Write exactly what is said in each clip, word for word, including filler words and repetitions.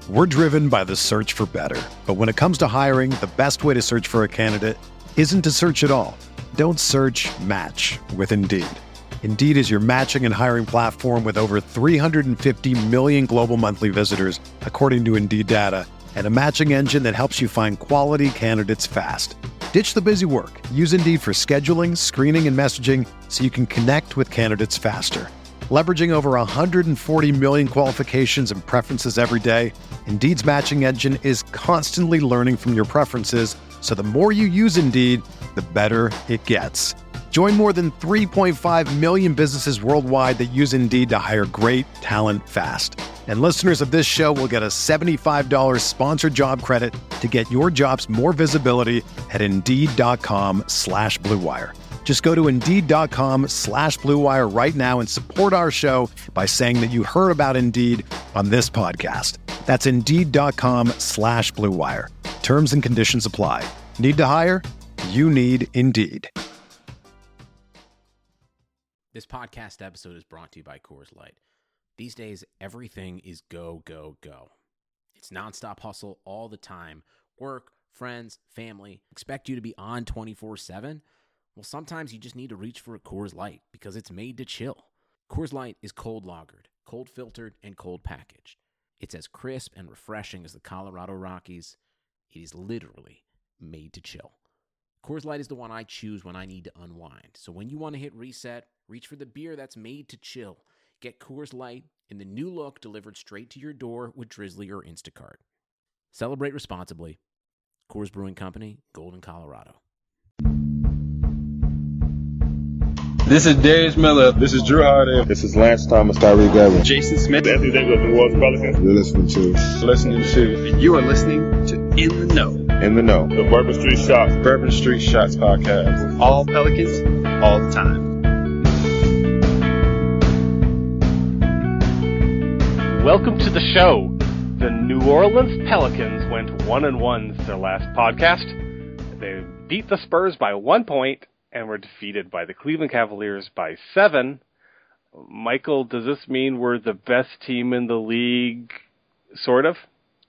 We're driven by the search for better. But when it comes to hiring, the best way to search for a candidate isn't to search at all. Don't search, match with Indeed. Indeed is your matching and hiring platform with over three hundred fifty million global monthly visitors, according to Indeed data, and a matching engine that helps you find quality candidates fast. Ditch the busy work. Use Indeed for scheduling, screening, and messaging so you can connect with candidates faster. Leveraging over one hundred forty million qualifications and preferences every day, Indeed's matching engine is constantly learning from your preferences, so the more you use Indeed, the better it gets. Join more than three point five million businesses worldwide that use Indeed to hire great talent fast. And listeners of this show will get a seventy-five dollars sponsored job credit to get your jobs more visibility at Indeed.com slash Blue Wire. Just go to Indeed.com slash Blue Wire right now and support our show by saying that you heard about Indeed on this podcast. That's Indeed.com slash Blue Wire. Terms and conditions apply. Need to hire? You need Indeed. This podcast episode is brought to you by Coors Light. These days, everything is go, go, go. It's nonstop hustle all the time. Work, friends, family, expect you to be on twenty-four seven. Well, sometimes you just need to reach for a Coors Light because it's made to chill. Coors Light is cold lagered, cold filtered, and cold packaged. It's as crisp and refreshing as the Colorado Rockies. It is literally made to chill. Coors Light is the one I choose when I need to unwind. So when you want to hit reset, reach for the beer that's made to chill. Get Coors Light in the new look delivered straight to your door with Drizzly or Instacart. Celebrate responsibly. Coors Brewing Company, Golden, Colorado. This is Darius Miller. This is Drew Holiday. This is Lance Thomas, Tyreek Evans. Jason Smith. Anthony Davis of the Milwaukee Pelicans. You're listening to. Listening to. You are listening to In the Know. In the Know. The Bourbon Street Shots. Bourbon Street Shots podcast. All Pelicans, all the time. Welcome to the show. The New Orleans Pelicans went one and one their last podcast. They beat the Spurs by one point and were defeated by the Cleveland Cavaliers by seven. Michael, does this mean we're the best team in the league, sort of?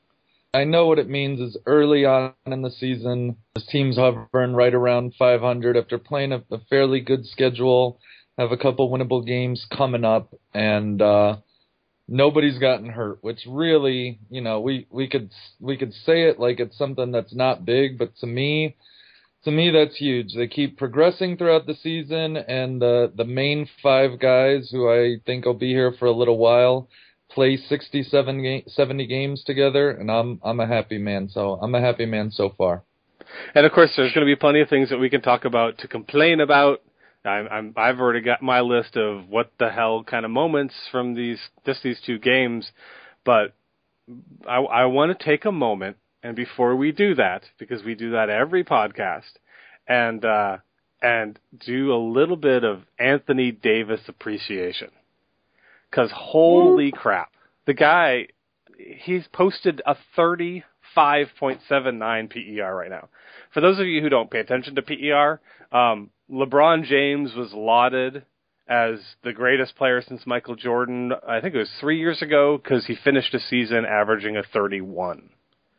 I know what it means is early on in the season, this team's hovering right around five hundred after playing a, a fairly good schedule, have a couple winnable games coming up, and uh, nobody's gotten hurt, which really, you know, we, we could we could say it like it's something that's not big, but to me, To me, that's huge. They keep progressing throughout the season, and the the main five guys, who I think will be here for a little while, play sixty-seven, ga- seventy games together, and I'm I'm a happy man. So I'm a happy man so far. And of course, there's going to be plenty of things that we can talk about to complain about. I'm, I'm I've already got my list of what the hell kind of moments from these just these two games, but I I want to take a moment. And before we do that, because we do that every podcast, and uh, and do a little bit of Anthony Davis appreciation. Because holy crap, the guy, he's posted a thirty-five point seven nine P E R right now. For those of you who don't pay attention to P E R, um, LeBron James was lauded as the greatest player since Michael Jordan, I think it was three years ago, because he finished a season averaging a thirty-one.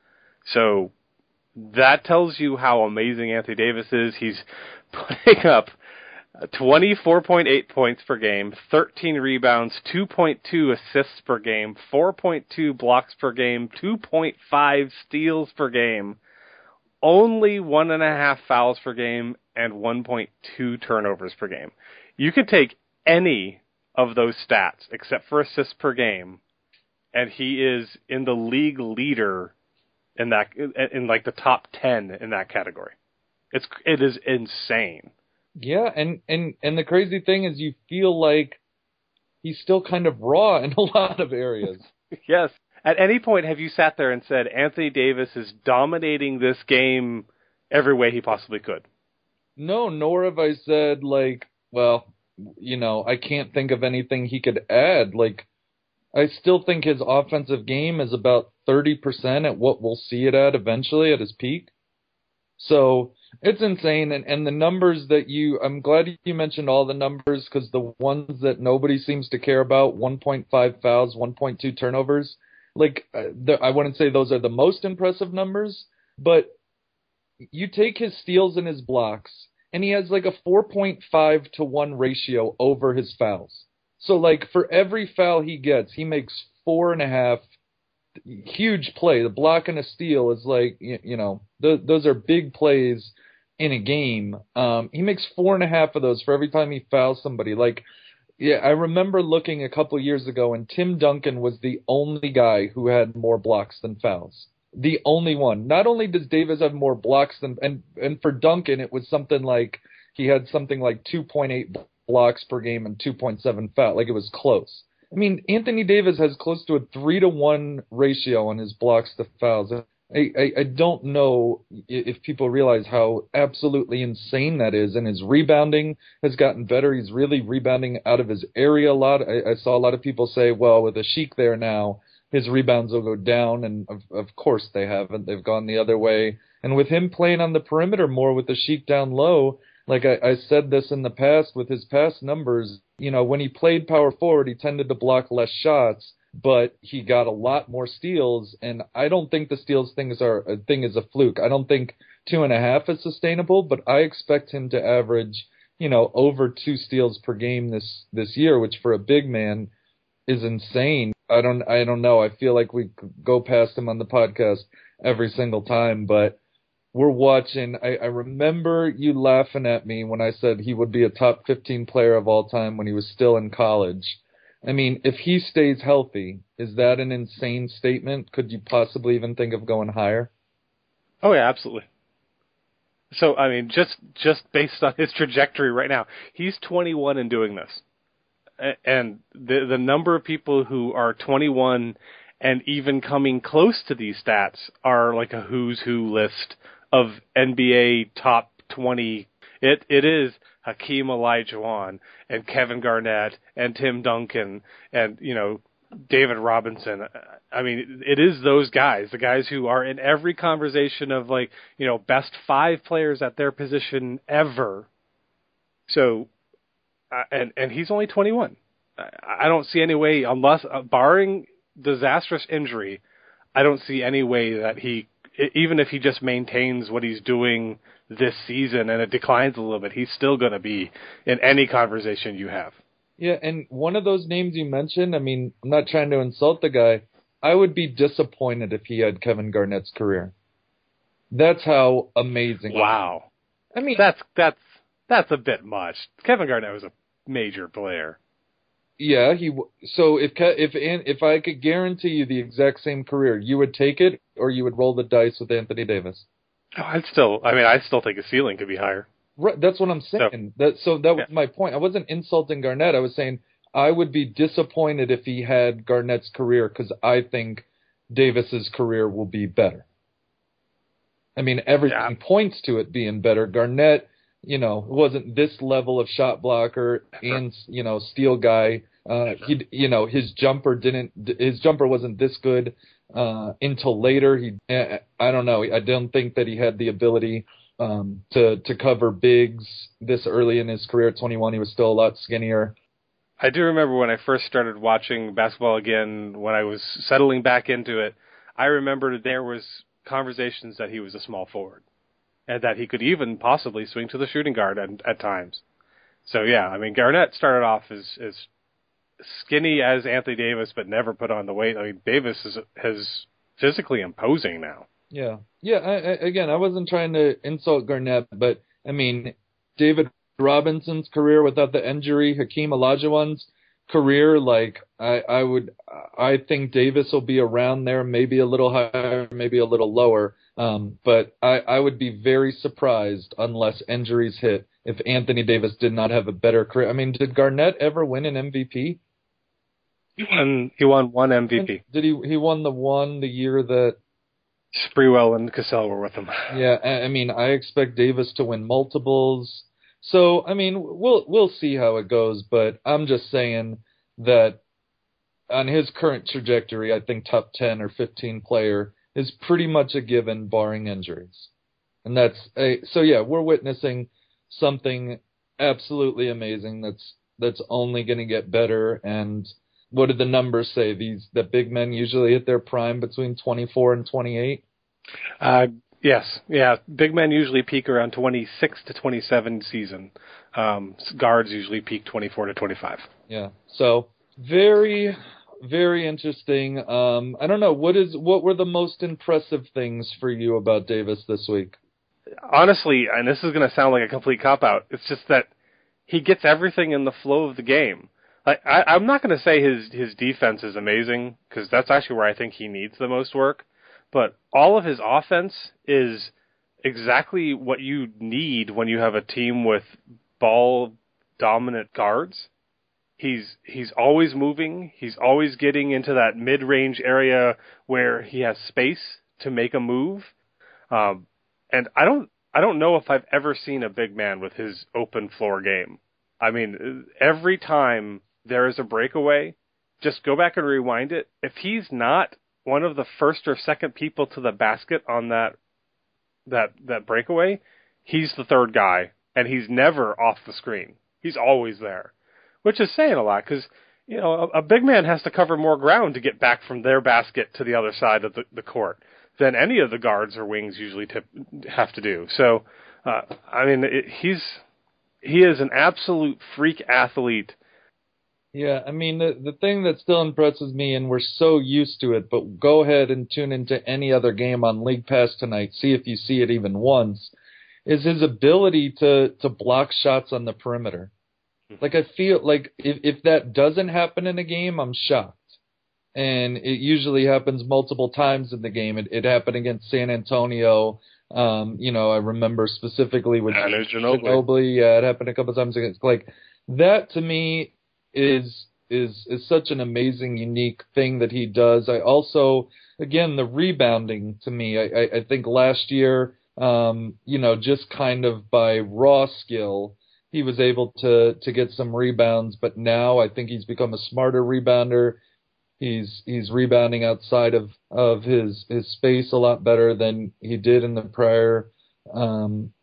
So that tells you how amazing Anthony Davis is. He's putting up twenty-four point eight points per game, thirteen rebounds, two point two assists per game, four point two blocks per game, two point five steals per game, only one and a half fouls per game, and one point two turnovers per game. You could take any of those stats except for assists per game, and he is in the league leader in that, in like the top ten in that category. It's it is insane. Yeah, and, and, and the crazy thing is you feel like he's still kind of raw in a lot of areas. Yes. At any point have you sat there and said Anthony Davis is dominating this game every way he possibly could? No, nor have I said, like, well, you know, I can't think of anything he could add. Like, I still think his offensive game is about thirty percent at what we'll see it at eventually at his peak. So it's insane. And, and the numbers that you, I'm glad you mentioned all the numbers, because the ones that nobody seems to care about, one point five fouls, one point two turnovers, like, uh, the, I wouldn't say those are the most impressive numbers, but you take his steals and his blocks, and he has like a four point five to one ratio over his fouls. So, like, for every foul he gets, he makes four and a half. Huge play. The block and a steal is like, you, you know, th- those are big plays in a game. Um, he makes four and a half of those for every time he fouls somebody. Like, yeah, I remember looking a couple years ago, and Tim Duncan was the only guy who had more blocks than fouls. The only one. Not only does Davis have more blocks than, and and for Duncan, it was something like he had something like two point eight blocks per game and two point seven foul. Like, it was close. I mean, Anthony Davis has close to a three to one ratio on his blocks to fouls. I, I, I don't know if people realize how absolutely insane that is. And his rebounding has gotten better. He's really rebounding out of his area a lot. I, I saw a lot of people say, well, with Asik there now, his rebounds will go down. And of, of course they haven't. They've gone the other way. And with him playing on the perimeter more with Asik down low, like I, I said this in the past with his past numbers, you know, when he played power forward, he tended to block less shots, but he got a lot more steals. And I don't think the steals things are a thing is a fluke. I don't think two and a half is sustainable, but I expect him to average, you know, over two steals per game this, this year, which for a big man is insane. I don't, I don't know. I feel like we go past him on the podcast every single time, but we're watching. I, I remember you laughing at me when I said he would be a top fifteen player of all time when he was still in college. I mean, if he stays healthy, is that an insane statement? Could you possibly even think of going higher? Oh, yeah, absolutely. So, I mean, just just based on his trajectory right now, he's twenty-one and doing this. And the the number of people who are twenty-one and even coming close to these stats are like a who's who list of N B A top twenty. It it is Hakeem Olajuwon and Kevin Garnett and Tim Duncan and, you know, David Robinson. I mean, it is those guys, the guys who are in every conversation of, like, you know, best five players at their position ever. So, uh, and and he's only twenty-one. I, I don't see any way, unless uh, barring disastrous injury, I don't see any way that he, even if he just maintains what he's doing this season and it declines a little bit, he's still going to be in any conversation you have. Yeah, and one of those names you mentioned, I mean, I'm not trying to insult the guy. I would be disappointed if he had Kevin Garnett's career. That's how amazing. Wow. I mean, that's that's that's a bit much. Kevin Garnett was a major player. Yeah, he. So if if if I could guarantee you the exact same career, you would take it, or you would roll the dice with Anthony Davis? Oh, I'd still. I mean, I still think his ceiling could be higher. Right, that's what I'm saying. So, that so that was yeah. my point. I wasn't insulting Garnett. I was saying I would be disappointed if he had Garnett's career, because I think Davis's career will be better. I mean, everything yeah. points to it being better. Garnett, you know, wasn't this level of shot blocker and, you know, steal guy. Uh, he, you know, his jumper didn't. His jumper wasn't this good uh, until later. He, I don't know. I don't think that he had the ability um, to to cover bigs this early in his career. At twenty-one, he was still a lot skinnier. I do remember when I first started watching basketball again, when I was settling back into it. I remember there was conversations that he was a small forward, and that he could even possibly swing to the shooting guard at, at times. So yeah, I mean, Garnett started off as as skinny as Anthony Davis, but never put on the weight. I mean, Davis is has physically imposing now. Yeah, yeah. I, I, again, I wasn't trying to insult Garnett, but I mean, David Robinson's career without the injury, Hakeem Olajuwon's career, like I, I would, I think Davis will be around there, maybe a little higher, maybe a little lower. Um, but I, I would be very surprised unless injuries hit if Anthony Davis did not have a better career. I mean, did Garnett ever win an M V P? He won. He won one M V P. Did he? He won the one the year that Sprewell and Cassell were with him. Yeah, I mean, I expect Davis to win multiples. So, I mean, we'll we'll see how it goes. But I'm just saying that on his current trajectory, I think top ten or fifteen player is pretty much a given, barring injuries. And that's a, so. Yeah, we're witnessing something absolutely amazing. That's that's only going to get better. And what did the numbers say? These that big men usually hit their prime between twenty-four and twenty-eight. Uh, yes, yeah. Big men usually peak around twenty-six to twenty-seven season. Um, guards usually peak twenty-four to twenty-five. Yeah. So very, very interesting. Um, I don't know what is what were the most impressive things for you about Davis this week? Honestly, and this is going to sound like a complete cop-out, it's just that he gets everything in the flow of the game. Like, I, I'm not going to say his, his defense is amazing, because that's actually where I think he needs the most work, but all of his offense is exactly what you need when you have a team with ball-dominant guards. He's he's always moving. He's always getting into that mid-range area where he has space to make a move. Um, And I don't, I don't know if I've ever seen a big man with his open floor game. I mean, every time there is a breakaway, just go back and rewind it. If he's not one of the first or second people to the basket on that, that, that breakaway, he's the third guy, and he's never off the screen. He's always there, which is saying a lot because, you know, a, a big man has to cover more ground to get back from their basket to the other side of the, the court than any of the guards or wings usually tip, have to do. So, uh, I mean, it, he's he is an absolute freak athlete. Yeah, I mean, the, the thing that still impresses me, and we're so used to it, but go ahead and tune into any other game on League Pass tonight, see if you see it even once, is his ability to, to block shots on the perimeter. Like, I feel like if, if that doesn't happen in a game, I'm shocked. And it usually happens multiple times in the game. It, it happened against San Antonio. Um, you know, I remember specifically with Manu Ginobili. Ginobili. Yeah, it happened a couple times against. Like, that to me is is is such an amazing, unique thing that he does. I also, again, the rebounding to me. I, I, I think last year, um, you know, just kind of by raw skill, he was able to to get some rebounds. But now I think he's become a smarter rebounder. He's he's rebounding outside of, of his, his space a lot better than he did in the prior um,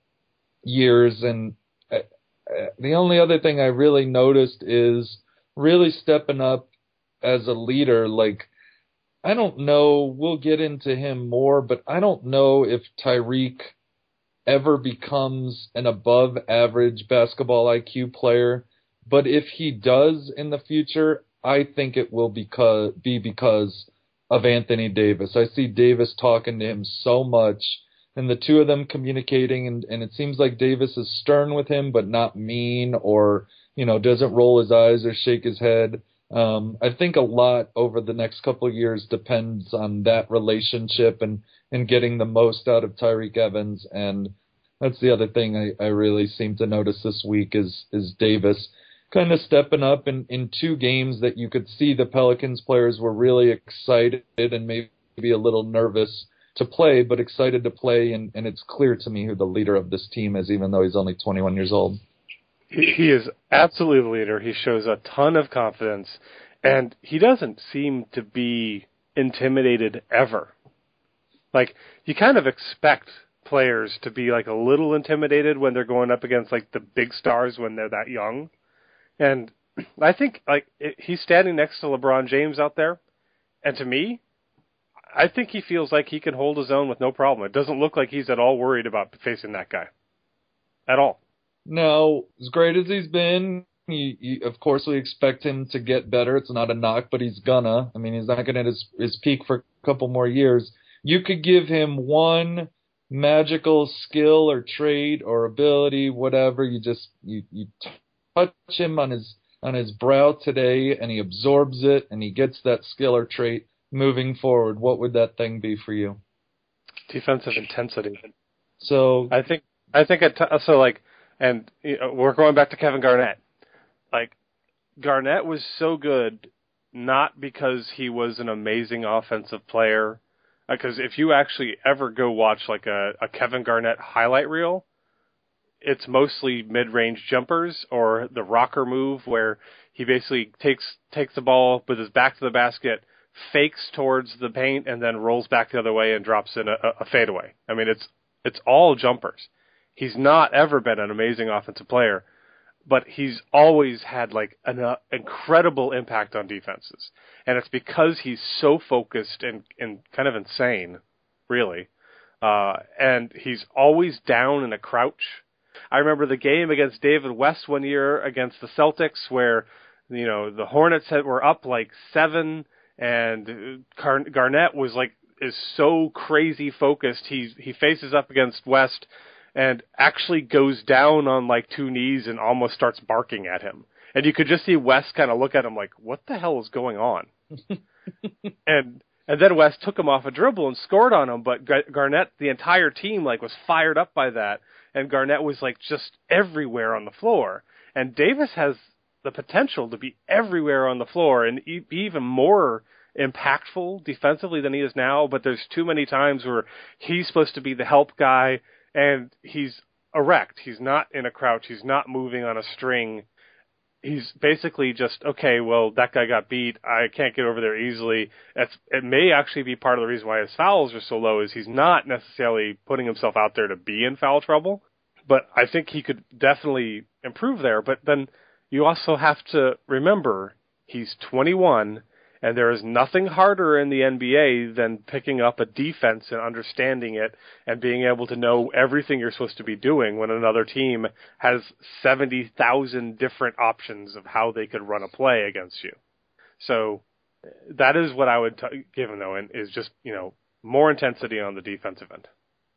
years. And I, I, the only other thing I really noticed is really stepping up as a leader. Like, I don't know, we'll get into him more, but I don't know if Tyreek ever becomes an above average basketball I Q player. But if he does in the future, I think it will because, be because of Anthony Davis. I see Davis talking to him so much, and the two of them communicating, and, and it seems like Davis is stern with him, but not mean or, you know, doesn't roll his eyes or shake his head. Um, I think a lot over the next couple of years depends on that relationship and, and getting the most out of Tyreke Evans. And that's the other thing I, I really seem to notice this week is, is Davis kind of stepping up in, in two games that you could see the Pelicans players were really excited and maybe a little nervous to play, but excited to play. And, and it's clear to me who the leader of this team is, even though he's only twenty-one years old. He, he is absolutely the leader. He shows a ton of confidence, and he doesn't seem to be intimidated ever. Like, you kind of expect players to be like a little intimidated when they're going up against like the big stars when they're that young. And I think like it, he's standing next to LeBron James out there, and to me, I think he feels like he can hold his own with no problem. It doesn't look like he's at all worried about facing that guy, at all. No, as great as he's been, he, he, of course we expect him to get better. It's not a knock, but he's gonna. I mean, he's not going to hit his, his peak for a couple more years. You could give him one magical skill or trait or ability, whatever. You just you you. touch him on his on his brow today, and he absorbs it, and he gets that skill or trait moving forward. What would that thing be for you? Defensive intensity. So I think I think it t- so like, and you know, we're going back to Kevin Garnett. Like, Garnett was so good not because he was an amazing offensive player. Because if you actually ever go watch like a, a Kevin Garnett highlight reel, it's mostly mid-range jumpers or the rocker move where he basically takes takes the ball with his back to the basket, fakes towards the paint, and then rolls back the other way and drops in a, a fadeaway. I mean, it's it's all jumpers. He's not ever been an amazing offensive player, but he's always had like an uh, incredible impact on defenses. And it's because he's so focused and, and kind of insane, really. Uh, and he's always down in a crouch. I remember the game against David West one year against the Celtics where, you know, the Hornets had, were up like seven, and Gar- Garnett was like, is so crazy focused. He, he faces up against West and actually goes down on like two knees and almost starts barking at him. And you could just see West kind of look at him like, what the hell is going on? and and then West took him off a dribble and scored on him, but Garnett, the entire team, like was fired up by that, and Garnett was like just everywhere on the floor. And Davis has the potential to be everywhere on the floor and be even more impactful defensively than he is now, but there's too many times where he's supposed to be the help guy, and he's erect. He's not in a crouch. He's not moving on a string. He's basically just, okay, well, that guy got beat. I can't get over there easily. It's, it may actually be part of the reason why his fouls are so low is he's not necessarily putting himself out there to be in foul trouble. But I think he could definitely improve there. But then you also have to remember he's twenty-one, and there is nothing harder in the N B A than picking up a defense and understanding it and being able to know everything you're supposed to be doing when another team has seventy thousand different options of how they could run a play against you. So that is what I would t- give him, though, and is just, you know, more intensity on the defensive end.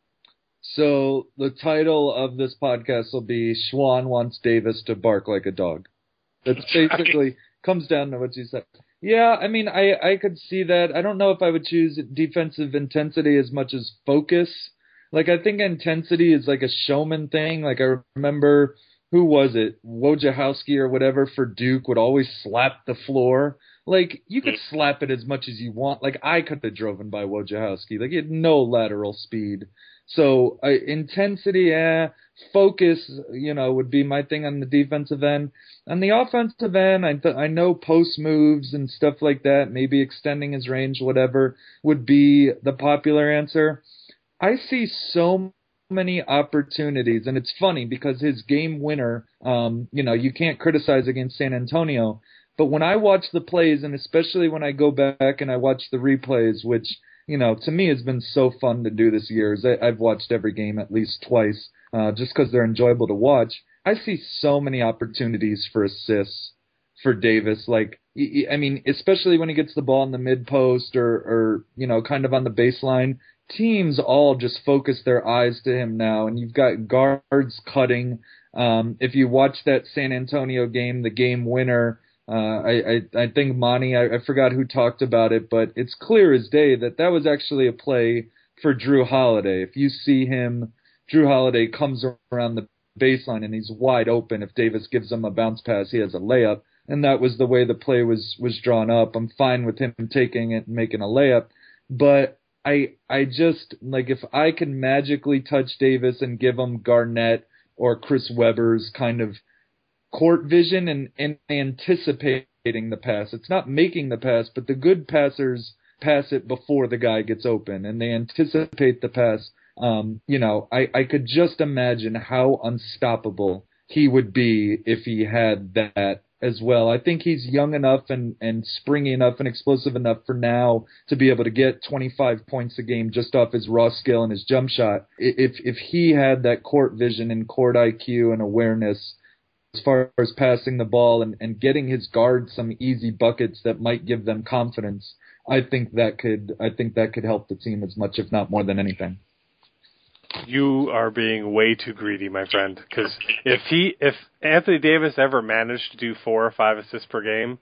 So the title of this podcast will be Schwan Wants Davis to Bark Like a Dog. That's basically comes down to what you said. Yeah, I mean, I, I could see that. I don't know if I would choose defensive intensity as much as focus. Like, I think intensity is like a showman thing. Like, I remember, who was it? Wojciechowski or whatever for Duke would always slap the floor. Like, you could slap it as much as you want. Like, I could have driven by Wojciechowski. Like, he had no lateral speed. So, uh, intensity, eh, focus, you know, would be my thing on the defensive end. On the offensive end, I, th- I know post moves and stuff like that, maybe extending his range, whatever, would be the popular answer. I see so many opportunities, and it's funny because his game winner, um, you know, you can't criticize against San Antonio, but when I watch the plays, and especially when I go back and I watch the replays, which, you know, to me has been so fun to do this year. I, I've watched every game at least twice, uh, just because they're enjoyable to watch. I see so many opportunities for assists for Davis. Like, I mean, especially when he gets the ball in the mid post or, or, you know, kind of on the baseline. Teams all just focus their eyes to him now, and you've got guards cutting. Um, if you watch that San Antonio game, the game winner, Uh, I, I, I think Monty, I, I forgot who talked about it, but it's clear as day that that was actually a play for Drew Holiday. If you see him, Drew Holiday comes around the baseline and he's wide open. If Davis gives him a bounce pass, he has a layup. And that was the way the play was, was drawn up. I'm fine with him taking it and making a layup. But I, I just, like, if I can magically touch Davis and give him Garnett or Chris Webber's kind of court vision and, and anticipating the pass. It's not making the pass, but the good passers pass it before the guy gets open, and they anticipate the pass. Um, you know, I, I could just imagine how unstoppable he would be if he had that as well. I think he's young enough and, and springy enough and explosive enough for now to be able to get twenty-five points a game just off his raw skill and his jump shot. If, if he had that court vision and court I Q and awareness, as far as passing the ball and, and getting his guards some easy buckets that might give them confidence, I think that could I think that could help the team as much, if not more than anything. You are being way too greedy, my friend. Because if he, if Anthony Davis ever managed to do four or five assists per game,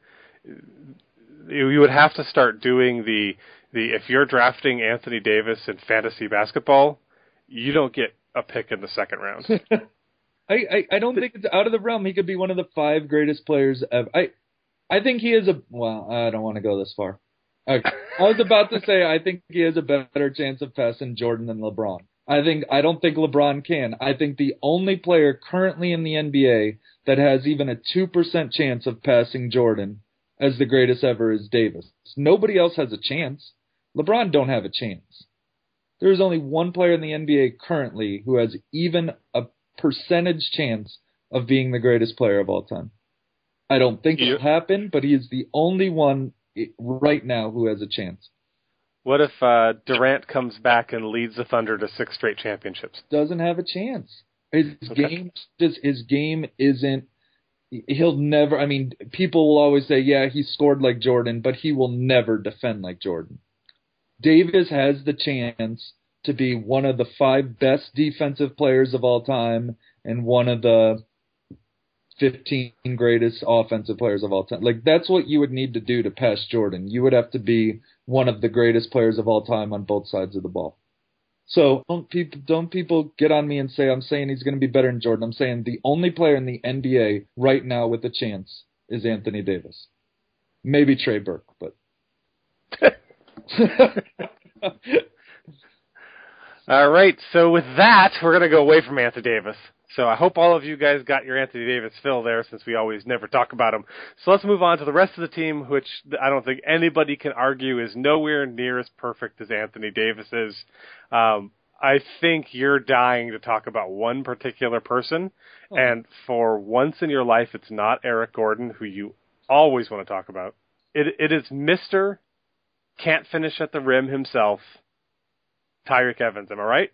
you would have to start doing the the. If you're drafting Anthony Davis in fantasy basketball, you don't get a pick in the second round. I, I, I don't think it's out of the realm. He could be one of the five greatest players ever. I I think he is a well. I don't want to go this far. Okay. I was about to say I think he has a better chance of passing Jordan than LeBron. I think I don't think LeBron can. I think the only player currently in the N B A that has even a two percent chance of passing Jordan as the greatest ever is Davis. Nobody else has a chance. LeBron don't have a chance. There is only one player in the N B A currently who has even a percentage chance of being the greatest player of all time. I don't think You- it'll happen, but he is the only one right now who has a chance. What if uh, Durant comes back and leads the Thunder to six straight championships? Doesn't have a chance. His Okay. game just his game isn't. He'll never. I mean, people will always say, "Yeah, he scored like Jordan," but he will never defend like Jordan. Davis has the chance to be one of the five best defensive players of all time and one of the fifteen greatest offensive players of all time. Like, that's what you would need to do to pass Jordan. You would have to be one of the greatest players of all time on both sides of the ball. So don't people don't people get on me and say I'm saying he's going to be better than Jordan. I'm saying the only player in the N B A right now with a chance is Anthony Davis. Maybe Trey Burke, but All right, so with that, we're going to go away from Anthony Davis. So I hope all of you guys got your Anthony Davis fill there, since we always never talk about him. So let's move on to the rest of the team, which I don't think anybody can argue is nowhere near as perfect as Anthony Davis is. Um, I think you're dying to talk about one particular person, Oh. and for once in your life, it's not Eric Gordon, who you always want to talk about. It, it is Mister Can't Finish at the Rim himself, Tyreke Evans. Am I right?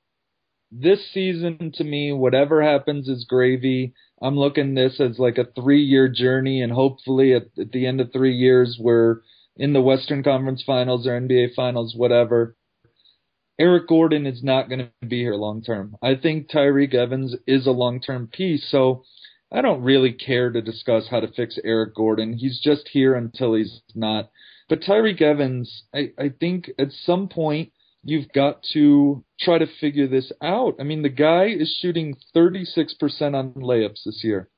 this season, to me, whatever happens is gravy. I'm looking this as like a three-year journey, and hopefully at, at the end of three years, we're in the Western Conference Finals or N B A Finals, whatever. Eric Gordon is not going to be here long-term. I think Tyreke Evans is a long-term piece, so I don't really care to discuss how to fix Eric Gordon. He's just here until he's not. But Tyreke Evans, I, I think at some point, you've got to try to figure this out. I mean, the guy is shooting thirty-six percent on layups this year.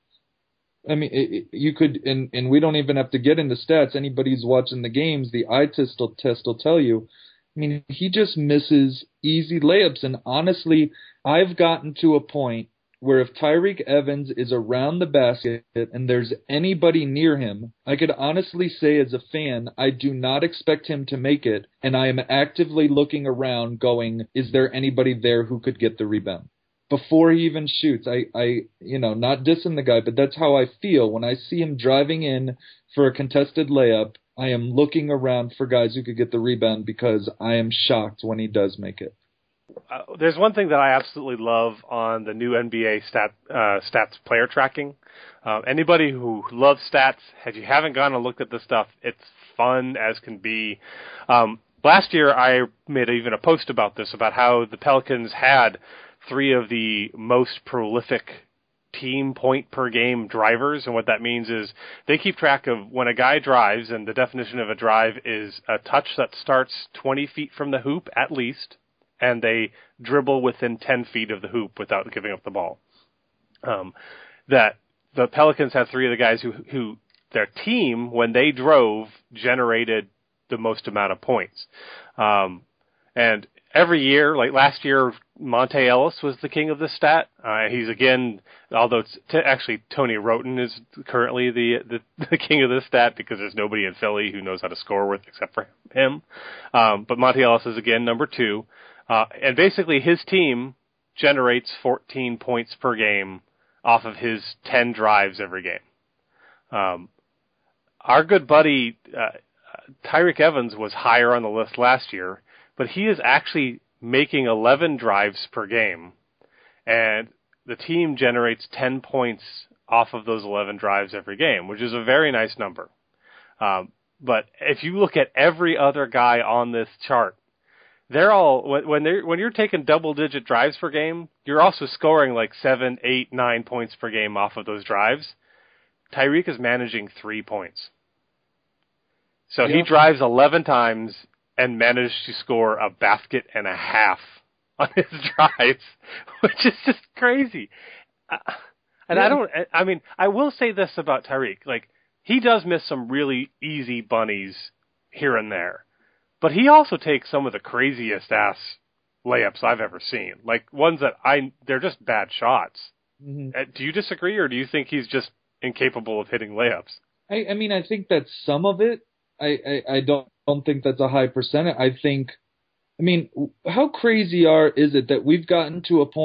I mean, it, it, you could, and, and we don't even have to get into stats. Anybody who's watching the games, the eye test will, test will tell you. I mean, he just misses easy layups. And honestly, I've gotten to a point where if Tyreke Evans is around the basket and there's anybody near him, I could honestly say as a fan, I do not expect him to make it, and I am actively looking around going, is there anybody there who could get the rebound? Before he even shoots, I, I, you know, not dissing the guy, but that's how I feel. When I see him driving in for a contested layup, I am looking around for guys who could get the rebound because I am shocked when he does make it. Uh, there's one thing that I absolutely love on the new N B A stat uh, stats player tracking. Uh, anybody who loves stats, if you haven't gone and looked at this stuff, it's fun as can be. Um, last year, I made even a post about this, about how the Pelicans had three of the most prolific team point per game drivers, and what that means is they keep track of when a guy drives, and the definition of a drive is a touch that starts twenty feet from the hoop at least, and they dribble within ten feet of the hoop without giving up the ball. Um, that the Pelicans had three of the guys who, who their team, when they drove, generated the most amount of points. Um, and every year, like last year, Monte Ellis was the king of this stat. Uh, he's again, although it's t- actually Tony Roten is currently the, the the king of this stat because there's nobody in Philly who knows how to score with except for him. Um, but Monte Ellis is again number two. Uh, and basically his team generates fourteen points per game off of his ten drives every game. Um, our good buddy uh, Tyreke Evans was higher on the list last year, but he is actually making eleven drives per game, and the team generates ten points off of those eleven drives every game, which is a very nice number. Um, but if you look at every other guy on this chart, they're all when when they when you're taking double digit drives per game, you're also scoring like seven, eight, nine points per game off of those drives. Tyreke is managing three points. So Yeah. he drives eleven times and managed to score a basket and a half on his drives, which is just crazy. Uh, and Yeah. I don't, I mean, I will say this about Tyreke. Like, he does miss some really easy bunnies here and there, but he also takes some of the craziest ass layups I've ever seen. Like, ones that I, they're just bad shots. Mm-hmm. Uh, Do you disagree, or do you think he's just incapable of hitting layups? I, I mean, I think that's some of it. I, I, I don't, don't think that's a high percentage. I think, I mean, how crazy are is it that we've gotten to a point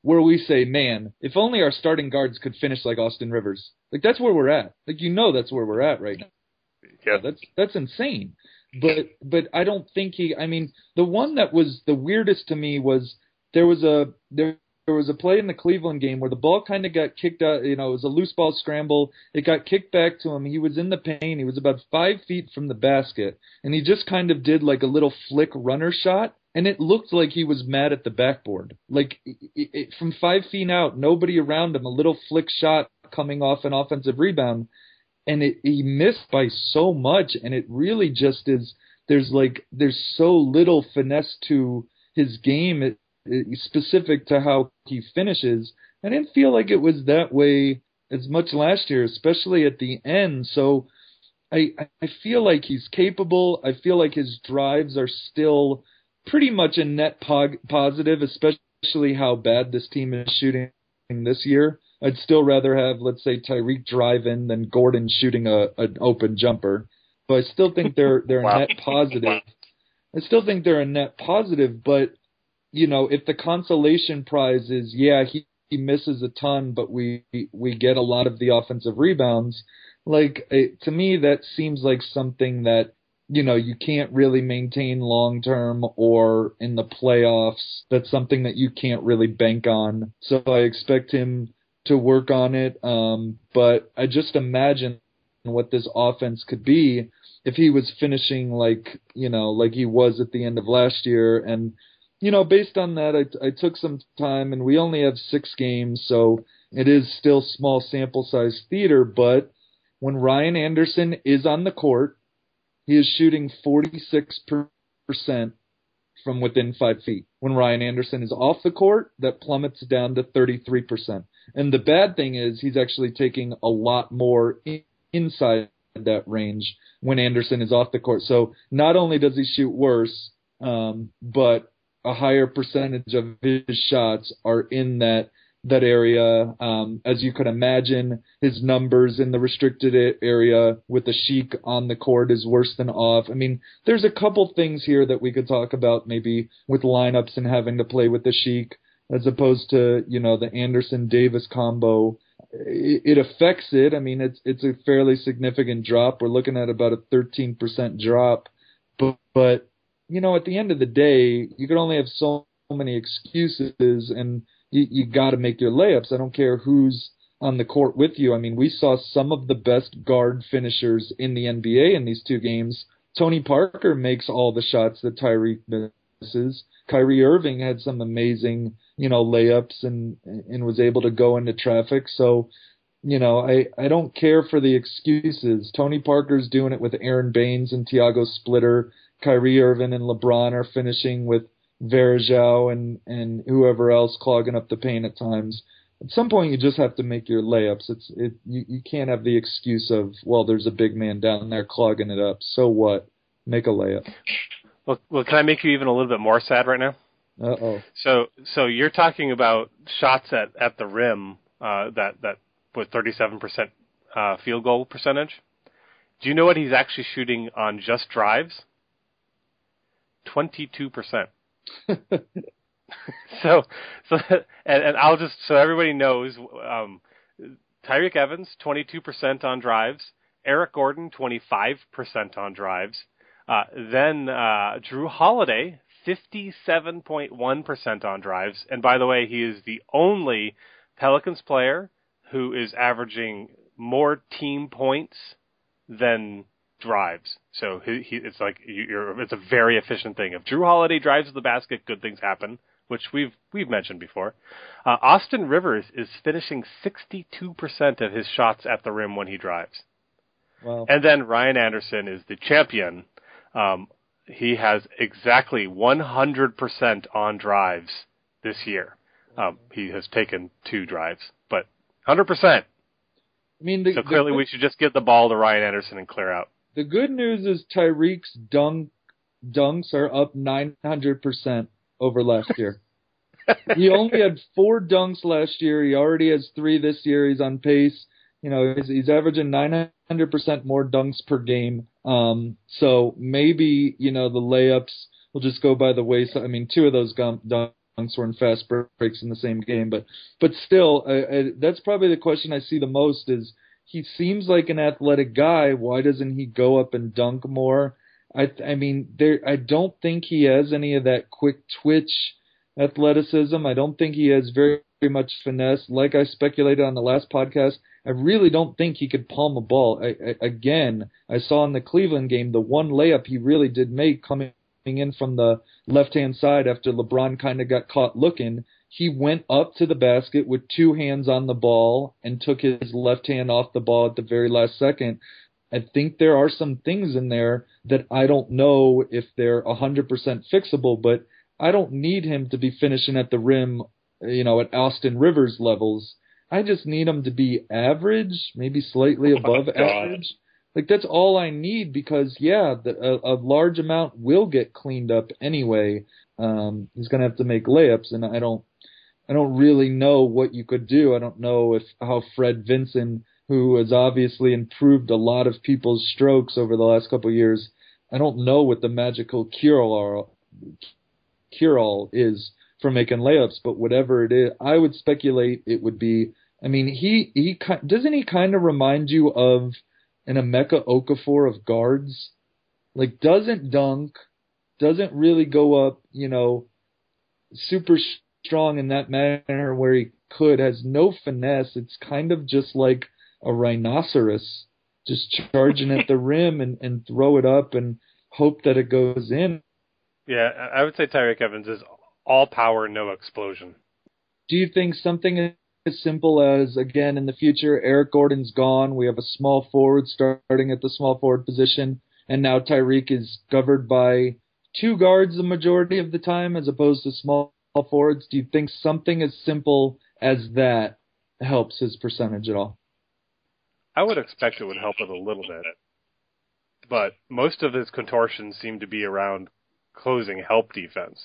where we say, man, if only our starting guards could finish like Austin Rivers. Like, that's where we're at. Like, you know that's where we're at right now. Yeah. That's that's insane. But but I don't think he, I mean, the one that was the weirdest to me was there was a, there, there was a play in the Cleveland game where the ball kind of got kicked out, you know, it was a loose ball scramble. It got kicked back to him. He was in the paint. He was about five feet from the basket. And he just kind of did like a little flick runner shot. And it looked like he was mad at the backboard. Like, it, it, from five feet out, nobody around him, a little flick shot coming off an offensive rebound. And it, he missed by so much. And it really just is, there's like, there's so little finesse to his game, it, it, specific to how he finishes. I didn't feel like it was that way as much last year, especially at the end. So I, I feel like he's capable. I feel like his drives are still pretty much a net pog- positive, especially how bad this team is shooting this year. I'd still rather have, let's say, Tyreek drive in than Gordon shooting a an open jumper. But I still think they're they're wow. a net positive. I still think they're a net positive. But you know, if the consolation prize is yeah, he, he misses a ton, but we we get a lot of the offensive rebounds, like it, to me that seems like something that, you know, you can't really maintain long term, or in the playoffs, that's something that you can't really bank on. So I expect him to work on it. Um, but I just imagine what this offense could be if he was finishing like, you know, like he was at the end of last year. And, you know, based on that, I, I took some time, and we only have six games, so it is still small sample size theater. But when Ryan Anderson is on the court, he is shooting forty-six percent from within five feet. When Ryan Anderson is off the court, that plummets down to thirty-three percent. And the bad thing is he's actually taking a lot more in- inside that range when Anderson is off the court. So not only does he shoot worse, um, but a higher percentage of his shots are in that that area. Um, as you can imagine, his numbers in the restricted area with the Sheik on the court is worse than off. I mean, there's a couple things here that we could talk about, maybe with lineups and having to play with the Sheik as opposed to, you know, the Anderson-Davis combo. It, it affects it. I mean, it's it's a fairly significant drop. We're looking at about a thirteen percent drop. But, but you know, at the end of the day, you can only have so many excuses, and you, you got to make your layups. I don't care who's on the court with you. I mean, we saw some of the best guard finishers in the N B A in these two games. Tony Parker makes all the shots that Tyreek misses. Kyrie Irving had some amazing, you know, layups and and was able to go into traffic. So, you know, I, I don't care for the excuses. Tony Parker's doing it with Aaron Baines and Tiago Splitter. Kyrie Irving and LeBron are finishing with Varejao and, and whoever else clogging up the paint at times. At some point, you just have to make your layups. It's it you, you can't have the excuse of, well, there's a big man down there clogging it up. So what? Make a layup. Well, well, can I make you even a little bit more sad right now? Uh-oh. So so you're talking about shots at, at the rim uh, that, that with thirty-seven percent uh, field goal percentage. Do you know what he's actually shooting on just drives? twenty-two percent. so, so, and, and I'll just, so everybody knows, um, Tyreek Evans, twenty-two percent on drives. Eric Gordon, twenty-five percent on drives. Uh, then, uh, Drew Holiday, fifty-seven point one percent on drives. And by the way, he is the only Pelicans player who is averaging more team points than drives. So he, he, it's like you're, it's a very efficient thing. If Drew Holiday drives to the basket, good things happen, which we've we've mentioned before. Uh, Austin Rivers is finishing sixty-two percent of his shots at the rim when he drives. Wow. And then Ryan Anderson is the champion. Um, he has exactly one hundred percent on drives this year. Um, he has taken two drives, but one hundred percent. I mean, the, so clearly the, we should just give the ball to Ryan Anderson and clear out. The good news is Tyreek's dunk dunks are up nine hundred percent over last year. He only had four dunks last year. He already has three this year. He's on pace. You know, he's, he's averaging nine hundred percent more dunks per game. Um, so maybe, you know, the layups will just go by the wayside. I mean, two of those gum, dunks dunks or in fast breaks in the same game. But but still, I, I, that's probably the question I see the most is he seems like an athletic guy. Why doesn't he go up and dunk more? I I mean, there. I don't think he has any of that quick twitch athleticism. I don't think he has very, very much finesse. Like I speculated on the last podcast, I really don't think he could palm a ball. I, I, again, I saw in the Cleveland game the one layup he really did make coming in from the left-hand side after LeBron kind of got caught looking. He went up to the basket with two hands on the ball and took his left hand off the ball at the very last second. I think there are some things in there that I don't know if they're one hundred percent fixable, but I don't need him to be finishing at the rim, you know, at Austin Rivers levels. I just need him to be average, maybe slightly above oh average. Like, that's all I need because, yeah, the, a, a large amount will get cleaned up anyway. Um, he's going to have to make layups, and I don't I don't really know what you could do. I don't know if how Fred Vinson, who has obviously improved a lot of people's strokes over the last couple of years, I don't know what the magical cure-all cure-all is for making layups, but whatever it is, I would speculate it would be, I mean, he, he doesn't he kind of remind you of an Emeka Okafor of guards? Like, doesn't dunk, doesn't really go up, you know, super strong in that manner where he could, has no finesse. It's kind of just like a rhinoceros, just charging at the rim and, and throw it up and hope that it goes in. Yeah, I would say Tyreke Evans is all power, no explosion. Do you think something as simple as, again, in the future, Eric Gordon's gone, we have a small forward starting at the small forward position, and now Tyreke is governed by two guards the majority of the time as opposed to small forwards? Do you think something as simple as that helps his percentage at all? I would expect it would help it a little bit. But most of his contortions seem to be around closing help defense.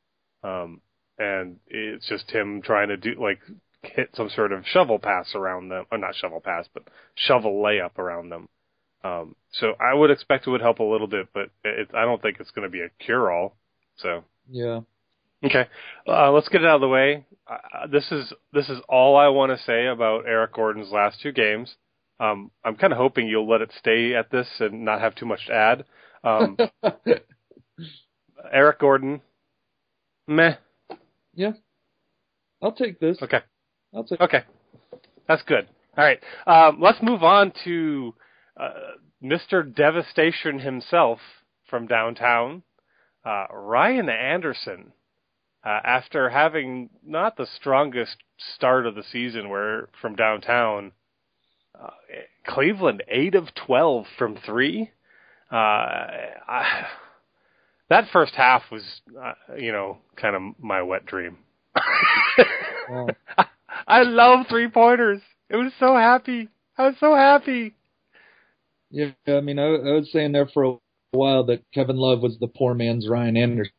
Um, and it's just him trying to do, like, hit some sort of shovel pass around them. Or not shovel pass, but shovel layup around them. Um, so I would expect it would help a little bit, but it, I don't think it's going to be a cure-all. So yeah. Okay, uh, let's get it out of the way. Uh, this is this is all I want to say about Eric Gordon's last two games. Um, I'm kind of hoping you'll let it stay at this and not have too much to add. Um, Eric Gordon, meh. Yeah, I'll take this. Okay. I'll take. Okay, that's good. All right, um, let's move on to uh, Mister Devastation himself from downtown, uh, Ryan Anderson. Uh, after having not the strongest start of the season where from downtown, uh, Cleveland eight of twelve from three. Uh, I, that first half was, uh, you know, kind of my wet dream. Wow. I, I love three-pointers. It was so happy. I was so happy. Yeah, I mean, I, I was saying there for a while that Kevin Love was the poor man's Ryan Anderson.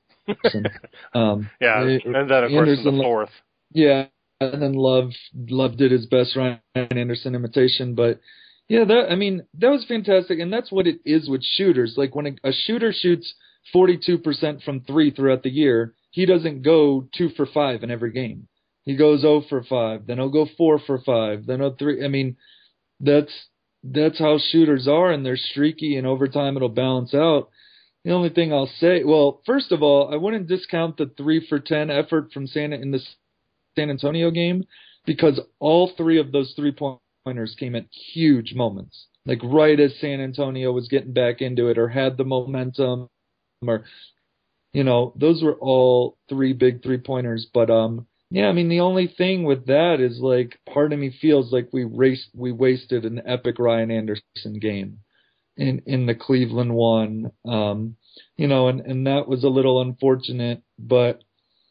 um, yeah, and then of course in the fourth. Yeah, and then Love Love did his best Ryan Anderson imitation, but yeah, that I mean that was fantastic, and that's what it is with shooters. Like when a, a shooter shoots forty-two percent from three throughout the year, he doesn't go two for five in every game. He goes zero for five, then he'll go four for five, then he'll three. I mean, that's that's how shooters are, and they're streaky, and over time it'll balance out. The only thing I'll say, well, first of all, I wouldn't discount the three for ten effort from San in the San Antonio game because all three of those three pointers came at huge moments, like right as San Antonio was getting back into it or had the momentum, or you know, those were all three big three pointers. But um, yeah, I mean, the only thing with that is like part of me feels like we raced, we wasted an epic Ryan Anderson game. In, in the Cleveland one, um, you know, and, and that was a little unfortunate, but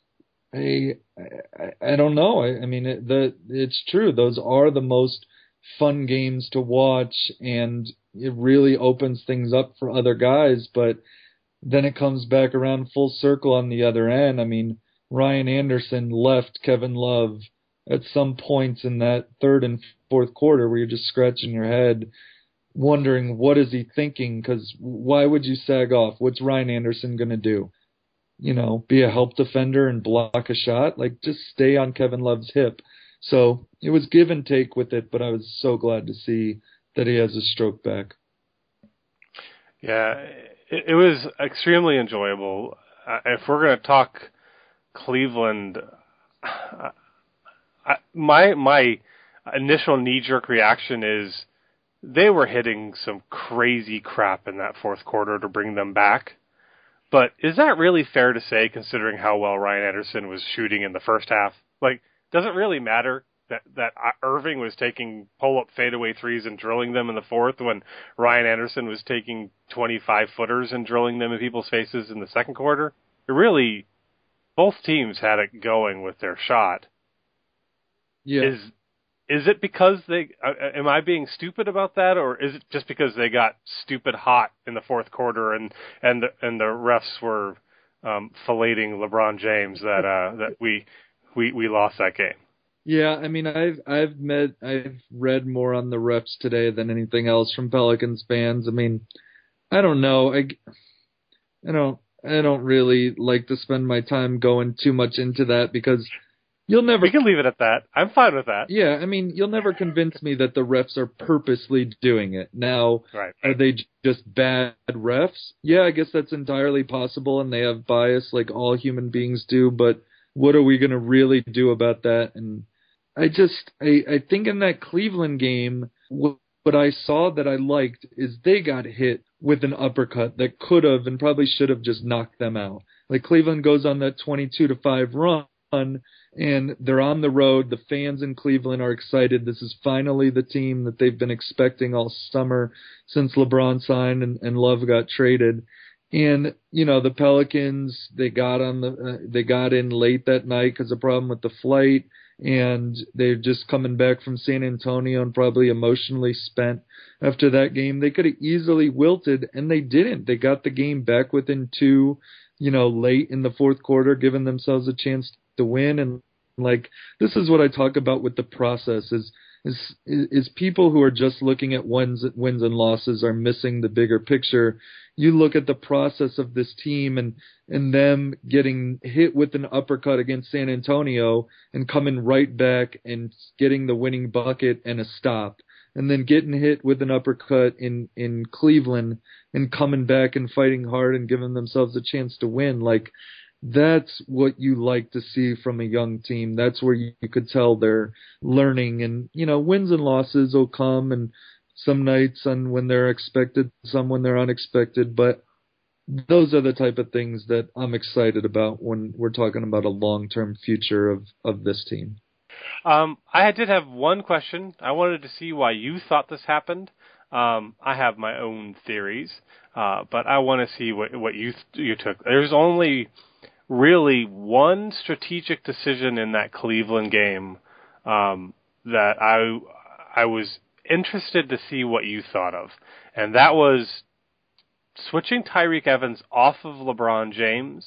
I I, I don't know. I, I mean, it, the it's true. Those are the most fun games to watch, and it really opens things up for other guys. But then it comes back around full circle on the other end. I mean, Ryan Anderson left Kevin Love at some points in that third and fourth quarter where you're just scratching your head, wondering what is he thinking, because why would you sag off? What's Ryan Anderson going to do? you know, be a help defender and block a shot. Like, just stay on Kevin Love's hip. So it was give and take with it, but I was so glad to see that he has a stroke back. Yeah, it, it was extremely enjoyable. Uh, if we're going to talk Cleveland, uh, I, my my initial knee-jerk reaction is they were hitting some crazy crap in that fourth quarter to bring them back. But is that really fair to say, considering how well Ryan Anderson was shooting in the first half? Like, does it really matter that, that Irving was taking pull-up fadeaway threes and drilling them in the fourth when Ryan Anderson was taking twenty-five footers and drilling them in people's faces in the second quarter? It really, both teams had it going with their shot. Yeah. Is is it because they, uh, am I being stupid about that, or is it just because they got stupid hot in the fourth quarter and, and, the, and the refs were um, filleting LeBron James that, uh, that we, we, we lost that game? Yeah, I mean, I've I've met I've read more on the refs today than anything else from Pelicans fans. I mean, I don't know. I, I don't I don't really like to spend my time going too much into that because you'll never. We can leave it at that. I'm fine with that. Yeah, I mean, you'll never convince me that the refs are purposely doing it. Now, right. Are they just bad refs? Yeah, I guess that's entirely possible, and they have bias like all human beings do. But what are we going to really do about that? And I just, I, I think in that Cleveland game, what, what I saw that I liked is they got hit with an uppercut that could have and probably should have just knocked them out. Like, Cleveland goes on that twenty-two to five run, and they're on the road. The fans in Cleveland are excited. This is finally the team that they've been expecting all summer since LeBron signed and, and Love got traded. And, you know, the Pelicans, they got on the, uh, they got in late that night because of a problem with the flight. And they're just coming back from San Antonio and probably emotionally spent after that game. They could have easily wilted, and they didn't. They got the game back within two, you know, late in the fourth quarter, giving themselves a chance to win. And, like, this is what I talk about with the process is is is people who are just looking at wins, wins and losses are missing the bigger picture. You look at the process of this team and, and them getting hit with an uppercut against San Antonio and coming right back and getting the winning bucket and a stop, and then getting hit with an uppercut in, in Cleveland and coming back and fighting hard and giving themselves a chance to win. Like, that's what you like to see from a young team. That's where you, you could tell they're learning, and, you know, wins and losses will come, and some nights and when they're expected, some when they're unexpected, but those are the type of things that I'm excited about when we're talking about a long-term future of, of this team. Um, I did have one question. I wanted to see why you thought this happened. Um, I have my own theories, uh, but I want to see what, what you you took. There's only really one strategic decision in that Cleveland game um, that I I was interested to see what you thought of, and that was switching Tyreke Evans off of LeBron James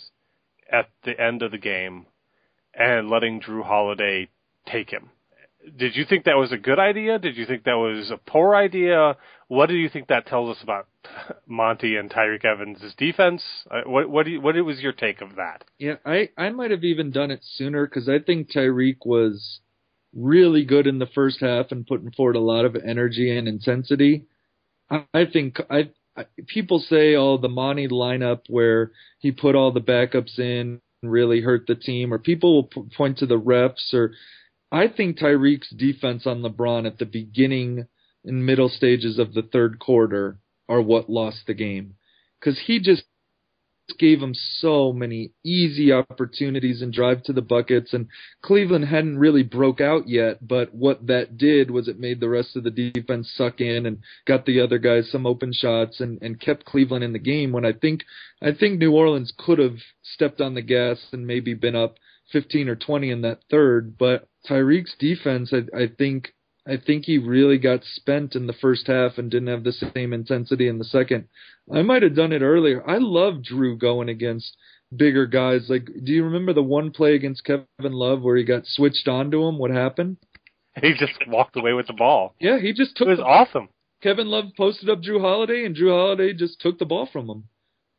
at the end of the game and letting Jrue Holiday take him. Did you think that was a good idea? Did you think that was a poor idea? What do you think that tells us about Monty and Tyreke Evans' defense? Uh, what what, do you, what was your take of that? Yeah, I, I might have even done it sooner because I think Tyreke was really good in the first half and putting forward a lot of energy and intensity. I, I think I, I people say, oh, the Monty lineup where he put all the backups in really hurt the team, or people will p- point to the refs, or I think Tyreek's defense on LeBron at the beginning and middle stages of the third quarter are what lost the game, because he just gave him so many easy opportunities and drive to the buckets, and Cleveland hadn't really broke out yet, but what that did was it made the rest of the defense suck in and got the other guys some open shots and, and kept Cleveland in the game, when I think I think New Orleans could have stepped on the gas and maybe been up fifteen or twenty in that third. But Tyreek's defense, I, I think I think he really got spent in the first half and didn't have the same intensity in the second. I might have done it earlier. I love Jrue going against bigger guys. Like, do you remember the one play against Kevin Love where he got switched onto him? What happened? He just walked away with the ball. Yeah, he just took it was the, awesome. Kevin Love posted up Jrue Holiday, and Jrue Holiday just took the ball from him.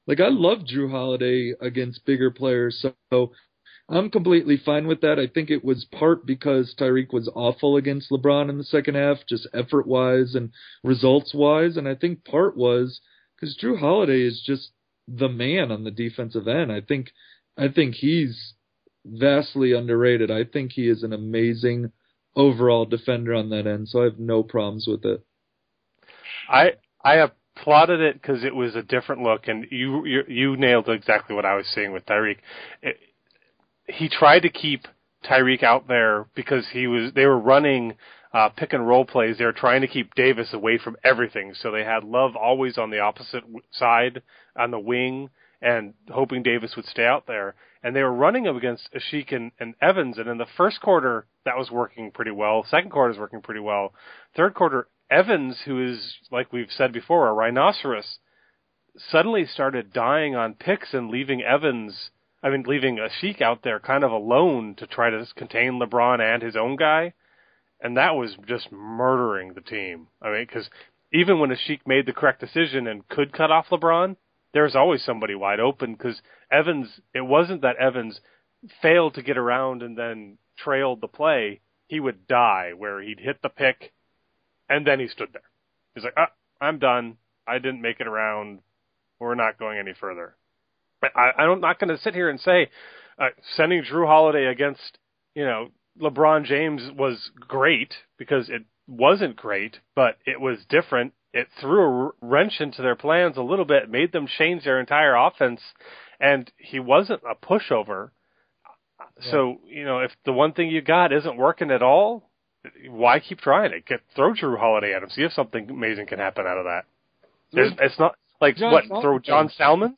Like, I love Jrue Holiday against bigger players, so I'm completely fine with that. I think it was part because Tyreek was awful against LeBron in the second half, just effort-wise and results-wise, and I think part was because Jrue Holiday is just the man on the defensive end. I think, I think he's vastly underrated. I think he is an amazing overall defender on that end, so I have no problems with it. I I applauded it because it was a different look, and you you, you nailed exactly what I was saying with Tyreek. It, he tried to keep Tyreek out there because he was they were running uh, pick and roll plays. They were trying to keep Davis away from everything, so they had Love always on the opposite side on the wing and hoping Davis would stay out there. And they were running up against Asik and, and Evans, and in the first quarter, that was working pretty well. Second quarter is working pretty well. Third quarter, Evans, who is, like we've said before, a rhinoceros, suddenly started dying on picks and leaving Evans, I mean, leaving Asik out there kind of alone to try to contain LeBron and his own guy. And that was just murdering the team. I mean, because even when Asik made the correct decision and could cut off LeBron, there's always somebody wide open because Evans, it wasn't that Evans failed to get around and then trailed the play. He would die where he'd hit the pick and then he stood there. He's like, ah, I'm done. I didn't make it around. We're not going any further. I, I'm not going to sit here and say uh, sending Jrue Holiday against, you know, LeBron James was great because it wasn't great, but it was different. It threw a wrench into their plans a little bit, made them change their entire offense, and he wasn't a pushover. Yeah. So, you know, if the one thing you got isn't working at all, why keep trying it? Get throw Jrue Holiday at him, see if something amazing can happen out of that. There's, it's not like, John what, Salmons. Throw John Salmons?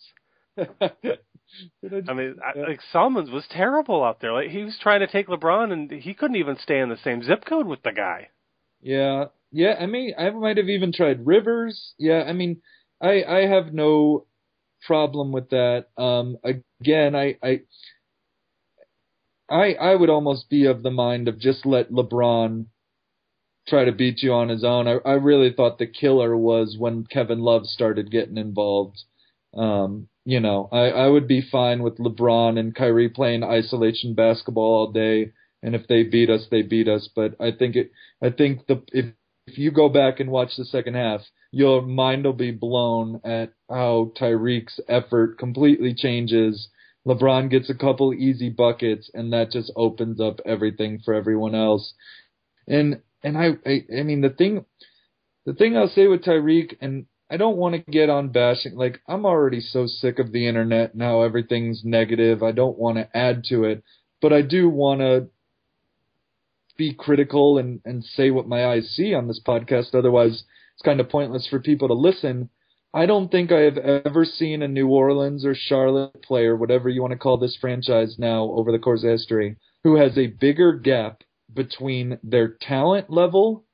I mean, I, like Salmons was terrible out there. Like he was trying to take LeBron, and he couldn't even stay in the same zip code with the guy. Yeah. Yeah, I mean, I might have even tried Rivers. Yeah, I mean, I I have no problem with that. Um, again, I I I I would almost be of the mind of just let LeBron try to beat you on his own. I I really thought the killer was when Kevin Love started getting involved. Um, you know, I I would be fine with LeBron and Kyrie playing isolation basketball all day, and if they beat us, they beat us. But I think it. I think the if If you go back and watch the second half, your mind will be blown at how Tyreek's effort completely changes. LeBron gets a couple easy buckets, and that just opens up everything for everyone else. And and I I, I mean the thing the thing I'll say with Tyreek, and I don't want to get on bashing. Like I'm already so sick of the internet and how everything's negative. I don't want to add to it, but I do want to be critical and, and say what my eyes see on this podcast. Otherwise, it's kind of pointless for people to listen. I don't think I have ever seen a New Orleans or Charlotte player, whatever you want to call this franchise now over the course of history, who has a bigger gap between their talent level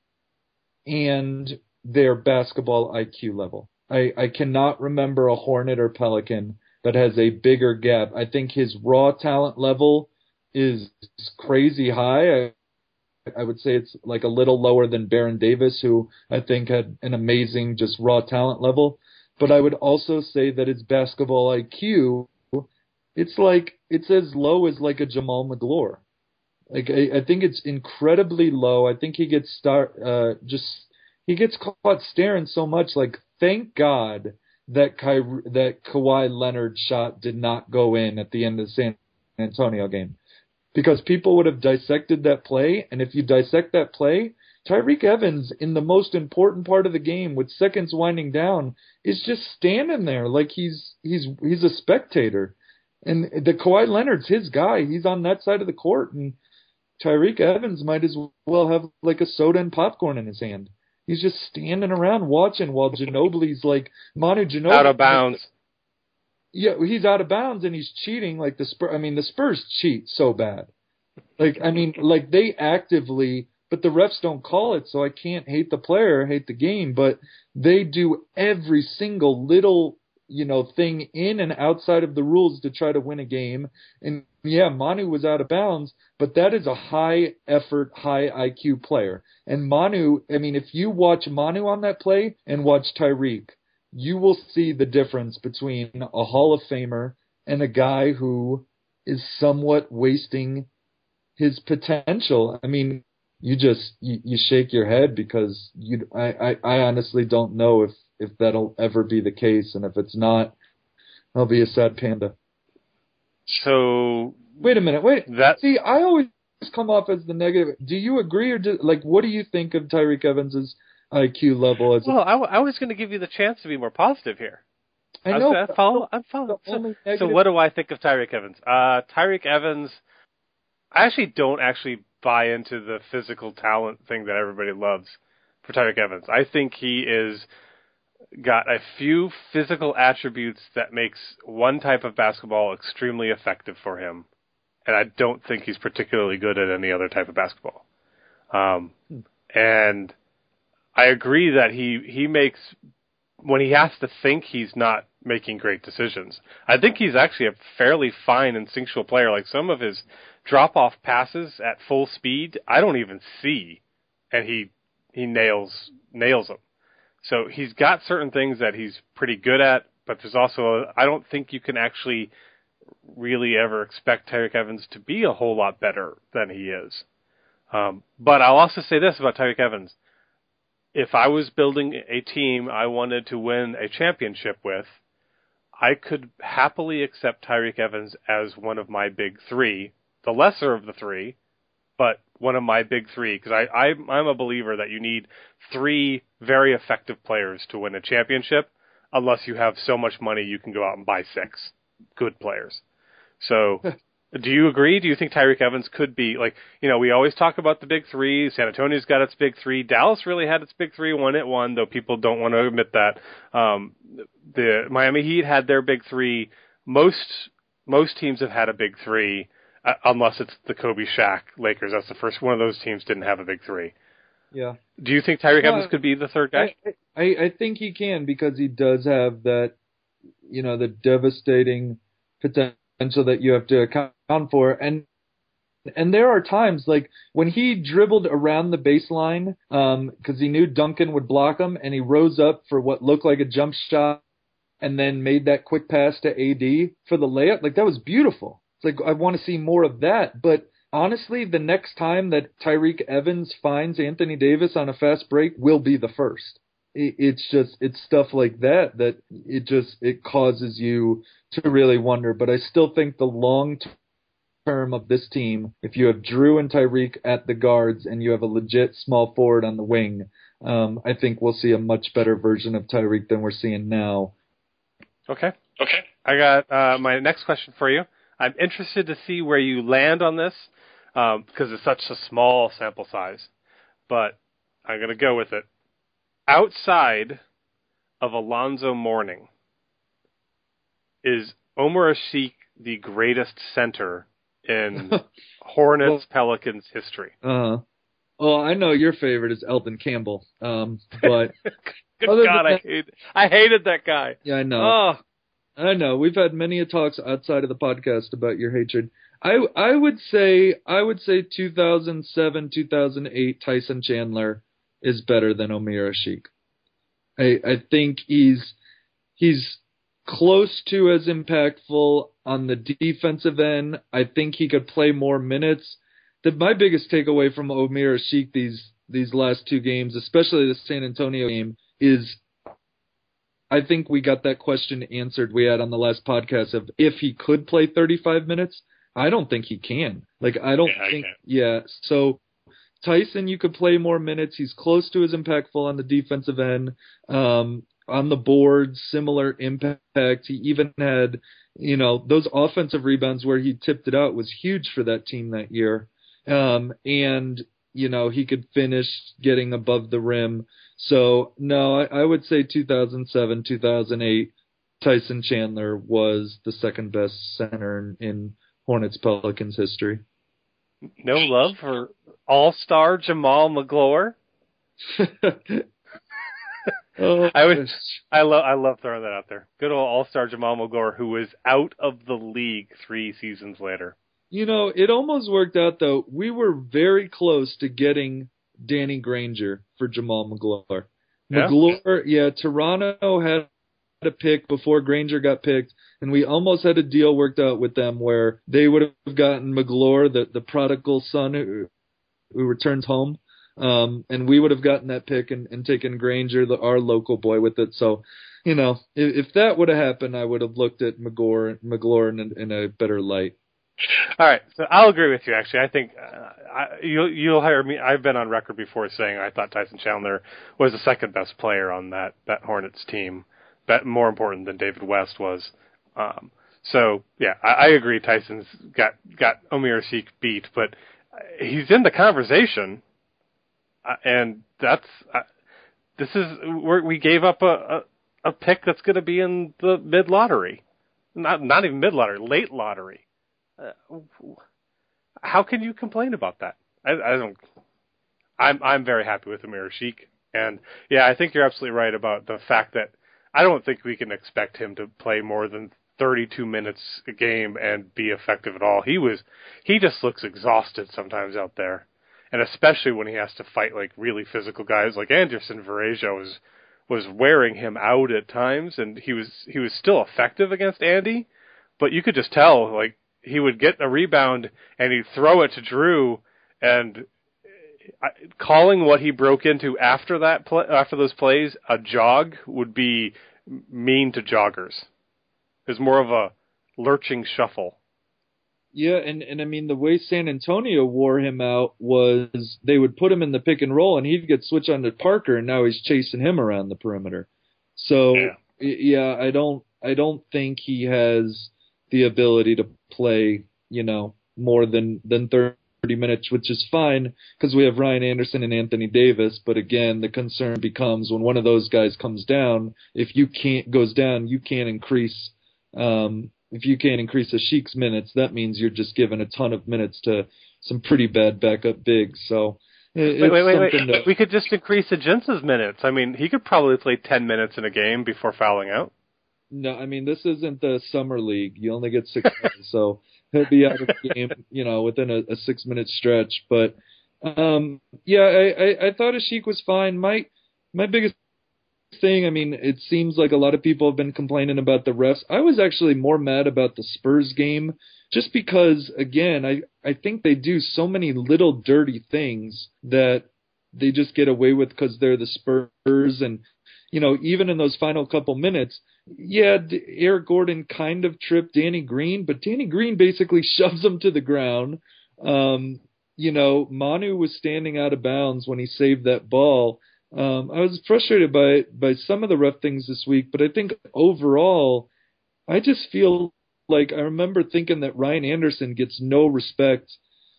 and their basketball I Q level. I, I cannot remember a Hornet or Pelican that has a bigger gap. I think his raw talent level is crazy high. I, I would say it's like a little lower than Baron Davis, who I think had an amazing just raw talent level. But I would also say that his basketball I Q, it's like it's as low as like a Jamal McGlure. Like I, I think it's incredibly low. I think he gets start uh, just he gets caught staring so much. Like thank God that Ky- that Kawhi Leonard's shot did not go in at the end of the San Antonio game. Because people would have dissected that play, and if you dissect that play, Tyreke Evans, in the most important part of the game, with seconds winding down, is just standing there like he's he's he's a spectator. And the Kawhi Leonard's his guy. He's on that side of the court, and Tyreke Evans might as well have like a soda and popcorn in his hand. He's just standing around watching while Ginobili's like Manu Ginobili out of bounds. Yeah, he's out of bounds and he's cheating like the Spurs. I mean, the Spurs cheat so bad. Like, I mean, like they actively, but the refs don't call it, so I can't hate the player, hate the game, but they do every single little, you know, thing in and outside of the rules to try to win a game. And yeah, Manu was out of bounds, but that is a high effort, high I Q player. And Manu, I mean, if you watch Manu on that play and watch Tyreke, you will see the difference between a Hall of Famer and a guy who is somewhat wasting his potential. I mean, you just you, you shake your head because you I, I, I honestly don't know if, if that'll ever be the case, and if it's not, I'll be a sad panda. So wait a minute, wait. That see, I always come off as the negative. Do you agree, or do, like, what do you think of Tyreek Evans's I Q level? As well, a, I, w- I was going to give you the chance to be more positive here. I know. I follow. I'm following. So, negative... so what do I think of Tyreek Evans? Uh, Tyreek Evans, I actually don't actually buy into the physical talent thing that everybody loves for Tyreek Evans. I think he is got a few physical attributes that makes one type of basketball extremely effective for him, and I don't think he's particularly good at any other type of basketball. Um, and I agree that he he makes, when he has to think, he's not making great decisions. I think he's actually a fairly fine instinctual player. Like, some of his drop-off passes at full speed, I don't even see, and he he nails nails them. So he's got certain things that he's pretty good at, but there's also, I don't think you can actually really ever expect Tyreek Evans to be a whole lot better than he is. Um, but I'll also say this about Tyreek Evans. If I was building a team I wanted to win a championship with, I could happily accept Tyreek Evans as one of my big three, the lesser of the three, but one of my big three, because I, I, I'm a believer that you need three very effective players to win a championship, unless you have so much money you can go out and buy six good players. So, do you agree? Do you think Tyreek Evans could be, like, you know, we always talk about the big three. San Antonio's got its big three. Dallas really had its big three when it won, though people don't want to admit that. Um, the Miami Heat had their big three. Most most teams have had a big three. Uh, unless it's the Kobe Shaq Lakers. That's the first one of those teams didn't have a big three. Yeah. Do you think Tyreek no, Evans could be the third guy? I, I, I think he can, because he does have that, you know, the devastating potential that you have to account for. And and there are times, like, when he dribbled around the baseline, um, because he knew Duncan would block him, and he rose up for what looked like a jump shot and then made that quick pass to A D for the layup. Like, that was beautiful. It's like, I want to see more of that. But honestly, the next time that Tyreek Evans finds Anthony Davis on a fast break will be the first. It's just, it's stuff like that that it just, it causes you to really wonder. But I still think the long term of this team, if you have Drew and Tyreek at the guards and you have a legit small forward on the wing, um, I think we'll see a much better version of Tyreek than we're seeing now. Okay. Okay. I got uh, my next question for you. I'm interested to see where you land on this, um, because it's such a small sample size. But I'm going to go with it. Outside of Alonzo Mourning, is Omer Asik the greatest center in Hornets Pelicans history? Uh, well, I know your favorite is Elton Campbell, um, but good God, I hate, I hated that guy. Yeah, I know. Oh. I know. We've had many a talks outside of the podcast about your hatred. I I would say I would say two thousand seven, two thousand eight Tyson Chandler is better than Omer Asik. I I think he's he's close to as impactful on the defensive end. I think he could play more minutes. The, my biggest takeaway from Omer Asik these these last two games, especially the San Antonio game, is I think we got that question answered we had on the last podcast of if he could play thirty-five minutes. I don't think he can. Like, I don't yeah, think, I yeah. So Tyson, you could play more minutes. He's close to as impactful on the defensive end. Um, on the board, similar impact. He even had, you know, those offensive rebounds where he tipped it out was huge for that team that year. Um, and, you know, he could finish getting above the rim. So, no, I, I would say two thousand seven, two thousand eight, Tyson Chandler was the second best center in, in Hornets Pelicans history. No love for all-star Jamal McGlure? oh, I would, I love, I love throwing that out there. Good old all-star Jamal McGlure, who was out of the league three seasons later. You know, it almost worked out, though. We were very close to getting Danny Granger for Jamal McGlure. Yeah? McGlure, yeah, Toronto had a pick before Granger got picked, and we almost had a deal worked out with them where they would have gotten McGlure, the, the prodigal son who, who returns home, um, and we would have gotten that pick and, and taken Granger, the, our local boy, with it. So, you know, if, if that would have happened, I would have looked at McGlure, McGlure in, in a better light. All right, so I'll agree with you. Actually, I think uh, I, you'll you'll hear me. I've been on record before saying I thought Tyson Chandler was the second best player on that, that Hornets team, but more important than David West was. Um, so yeah, I, I agree. Tyson's got got Omer Asik beat, but he's in the conversation, uh, and that's uh, this is we're, we gave up a, a a pick that's going to be in the mid lottery, not not even mid lottery, late lottery. Uh, how can you complain about that? I, I don't. I'm I'm very happy with Omer Asik, and yeah, I think you're absolutely right about the fact that I don't think we can expect him to play more than thirty-two minutes a game and be effective at all. He was he just looks exhausted sometimes out there, and especially when he has to fight like really physical guys like Anderson Varejao was was wearing him out at times, and he was he was still effective against Andy, but you could just tell like. He would get a rebound and he'd throw it to Drew, and calling what he broke into after that play, after those plays a jog would be mean to joggers. It was more of a lurching shuffle. Yeah, and, and I mean, the way San Antonio wore him out was they would put him in the pick and roll, and he'd get switched on to Parker, and now he's chasing him around the perimeter. So, yeah, yeah I don't I don't think he has the ability to play, you know, more than, than thirty minutes, which is fine because we have Ryan Anderson and Anthony Davis. But again, the concern becomes when one of those guys comes down, if you can't goes down, you can't increase, um, if you can't increase Asik's minutes, that means you're just giving a ton of minutes to some pretty bad backup bigs. So it, wait, wait, wait, wait. To... We could just increase Agenza's minutes. I mean, he could probably play ten minutes in a game before fouling out. No, I mean, this isn't the summer league. You only get six minutes, so he'll be out of the game, you know, within a, a six-minute stretch. But, um, yeah, I, I, I thought Asik was fine. My my biggest thing, I mean, it seems like a lot of people have been complaining about the refs. I was actually more mad about the Spurs game just because, again, I, I think they do so many little dirty things that they just get away with because they're the Spurs. And, you know, even in those final couple minutes, yeah, Eric Gordon kind of tripped Danny Green, but Danny Green basically shoves him to the ground. Um, you know, Manu was standing out of bounds when he saved that ball. Um, I was frustrated by by some of the rough things this week, but I think overall, I just feel like I remember thinking that Ryan Anderson gets no respect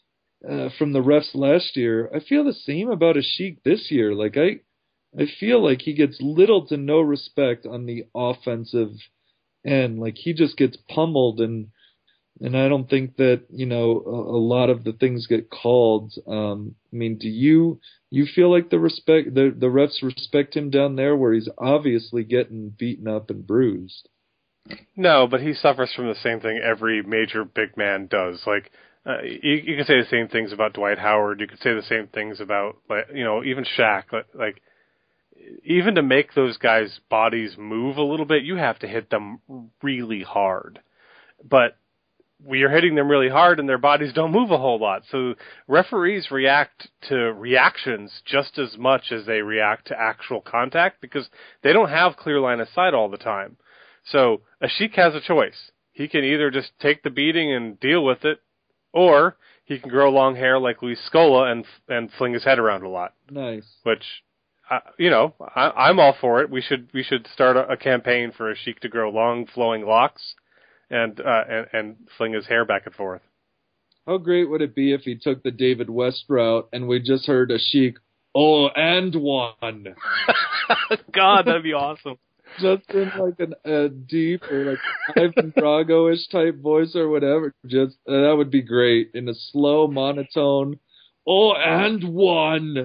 uh, from the refs last year. I feel the same about Asik this year. Like I. I feel like he gets little to no respect on the offensive end. Like he just gets pummeled, and and I don't think that, you know, a, a lot of the things get called. Um, I mean, do you you feel like the respect the the refs respect him down there where he's obviously getting beaten up and bruised? No, but he suffers from the same thing every major big man does. Like uh, you, you can say the same things about Dwight Howard. You could say the same things about, like, you know, even Shaq. Like. Even to make those guys' bodies move a little bit, you have to hit them really hard. But we are hitting them really hard and their bodies don't move a whole lot. So referees react to reactions just as much as they react to actual contact because they don't have clear line of sight all the time. So Asik has a choice. He can either just take the beating and deal with it, or he can grow long hair like Luis Scola and and fling his head around a lot. Nice. Which... Uh, you know, I, I'm all for it. We should we should start a, a campaign for Asik to grow long, flowing locks, and, uh, and and fling his hair back and forth. How great would it be if he took the David West route and we just heard Asik, oh, and one. God, that'd be awesome. Just in like an, a deep or like Ivan Drago-ish type voice or whatever. Just uh, that would be great in a slow monotone. Oh, and one.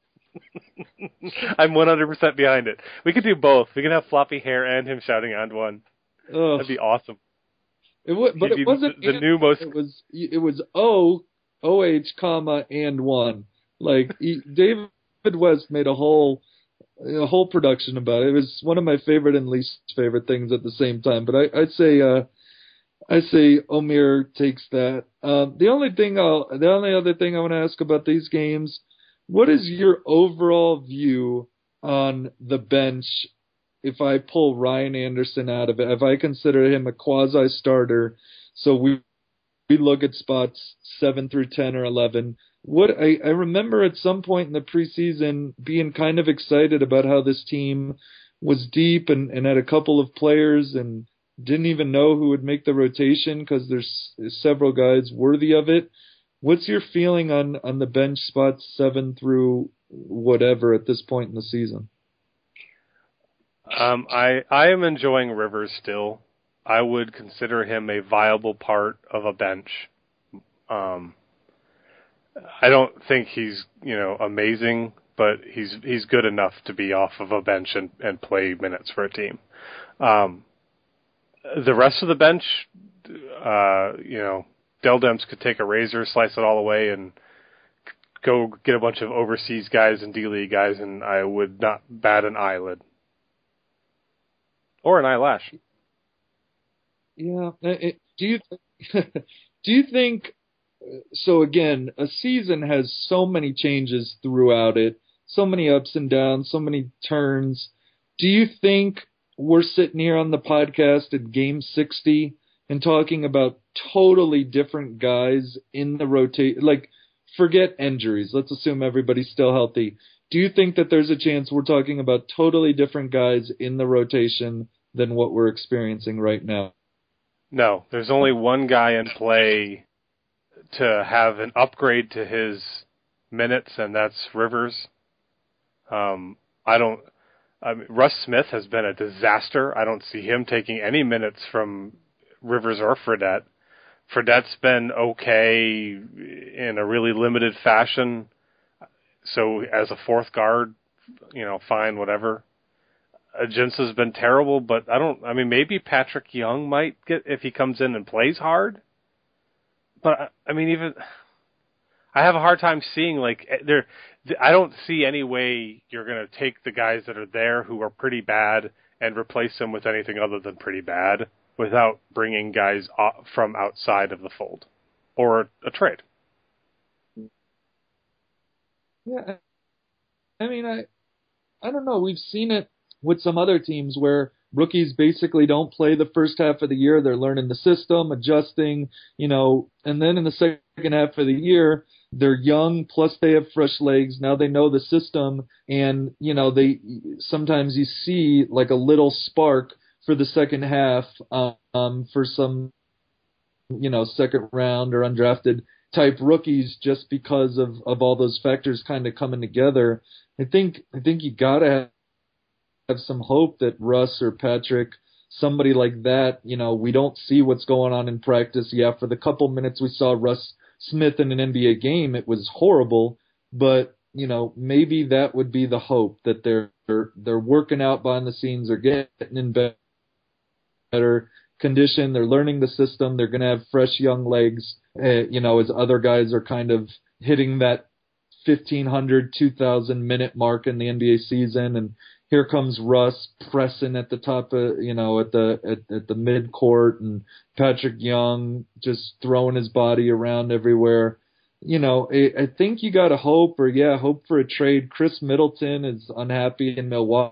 I'm one hundred percent behind it. We could do both. We could have floppy hair and him shouting and one. Ugh. That'd be awesome. It w- but He'd it wasn't the, the and, new most. It was it was O O H comma and one. Like he, David West made a whole a whole production about it. It was one of my favorite and least favorite things at the same time. But I, I'd say uh, I say Omier takes that. Um, the only thing I'll, the only other thing I want to ask about these games, what is your overall view on the bench? If I pull Ryan Anderson out of it, if I consider him a quasi starter, so we we look at spots seven through ten or eleven. What I, I remember at some point in the preseason being kind of excited about how this team was deep and, and had a couple of players and didn't even know who would make the rotation because there's several guys worthy of it. What's your feeling on, on the bench spots seven through whatever at this point in the season? Um, I I am enjoying Rivers still. I would consider him a viable part of a bench. Um, I don't think he's, you know, amazing, but he's he's good enough to be off of a bench and, and play minutes for a team. Um, the rest of the bench, uh, you know, Dell Demps could take a razor, slice it all away, and go get a bunch of overseas guys and D-League guys, and I would not bat an eyelid. Or an eyelash. Yeah. It, do you do you think? So again, a season has so many changes throughout it, so many ups and downs, so many turns. Do you think we're sitting here on the podcast at game sixty and talking about totally different guys in the rotation? Like, forget injuries. Let's assume everybody's still healthy. Do you think that there's a chance we're talking about totally different guys in the rotation than what we're experiencing right now? No, there's only one guy in play to have an upgrade to his minutes, and that's Rivers. Um, I don't. I mean, Russ Smith has been a disaster. I don't see him taking any minutes from Rivers or Fredette. Fredette's been okay in a really limited fashion. So as a fourth guard, you know, fine, whatever. Ajinsa's been terrible, but I don't. I mean, maybe Patrick Young might get if he comes in and plays hard. But I mean, even I have a hard time seeing like there. I don't see any way you're going to take the guys that are there who are pretty bad and replace them with anything other than pretty bad without bringing guys from outside of the fold or a trade. Yeah, I mean, I I don't know. We've seen it with some other teams where rookies basically don't play the first half of the year. They're learning the system, adjusting, you know, and then in the second half of the year, they're young, plus they have fresh legs. Now they know the system, and, you know, they sometimes you see like a little spark for the second half um, for some, you know, second round or undrafted type rookies just because of, of all those factors kind of coming together. I think I think you gotta have have some hope that Russ or Patrick, somebody like that, you know, we don't see what's going on in practice. Yeah, for the couple minutes we saw Russ Smith in an N B A game, it was horrible, but, you know, maybe that would be the hope that they're they're, they're working out behind the scenes, they're getting in better condition, they're learning the system, they're going to have fresh young legs, uh, you know, as other guys are kind of hitting that fifteen hundred, two thousand minute mark in the N B A season, and here comes Russ pressing at the top of, you know, at the at, at the mid court, and Patrick Young just throwing his body around everywhere. You know, I, I think you got to hope, or yeah, hope for a trade. Chris Middleton is unhappy in Milwaukee.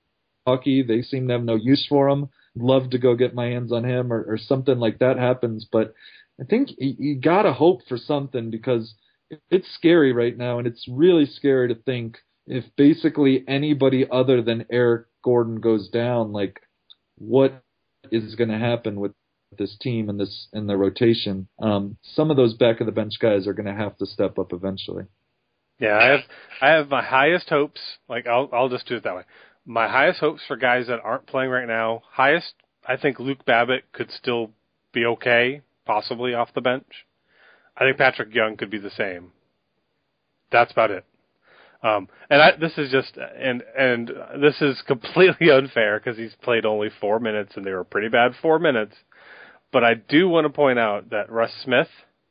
They seem to have no use for him. Love to go get my hands on him, or, or something like that happens. But I think you, you got to hope for something, because it's scary right now, and it's really scary to think if basically anybody other than Eric Gordon goes down, like what is going to happen with this team and this and the rotation? Um, some of those back of the bench guys are going to have to step up eventually. Yeah, I have I have my highest hopes. Like I'll I'll just do it that way. My highest hopes for guys that aren't playing right now. Highest, I think Luke Babbitt could still be okay, possibly off the bench. I think Patrick Young could be the same. That's about it. Um, and I, this is just, and and this is completely unfair because he's played only four minutes and they were pretty bad four minutes. But I do want to point out that Russ Smith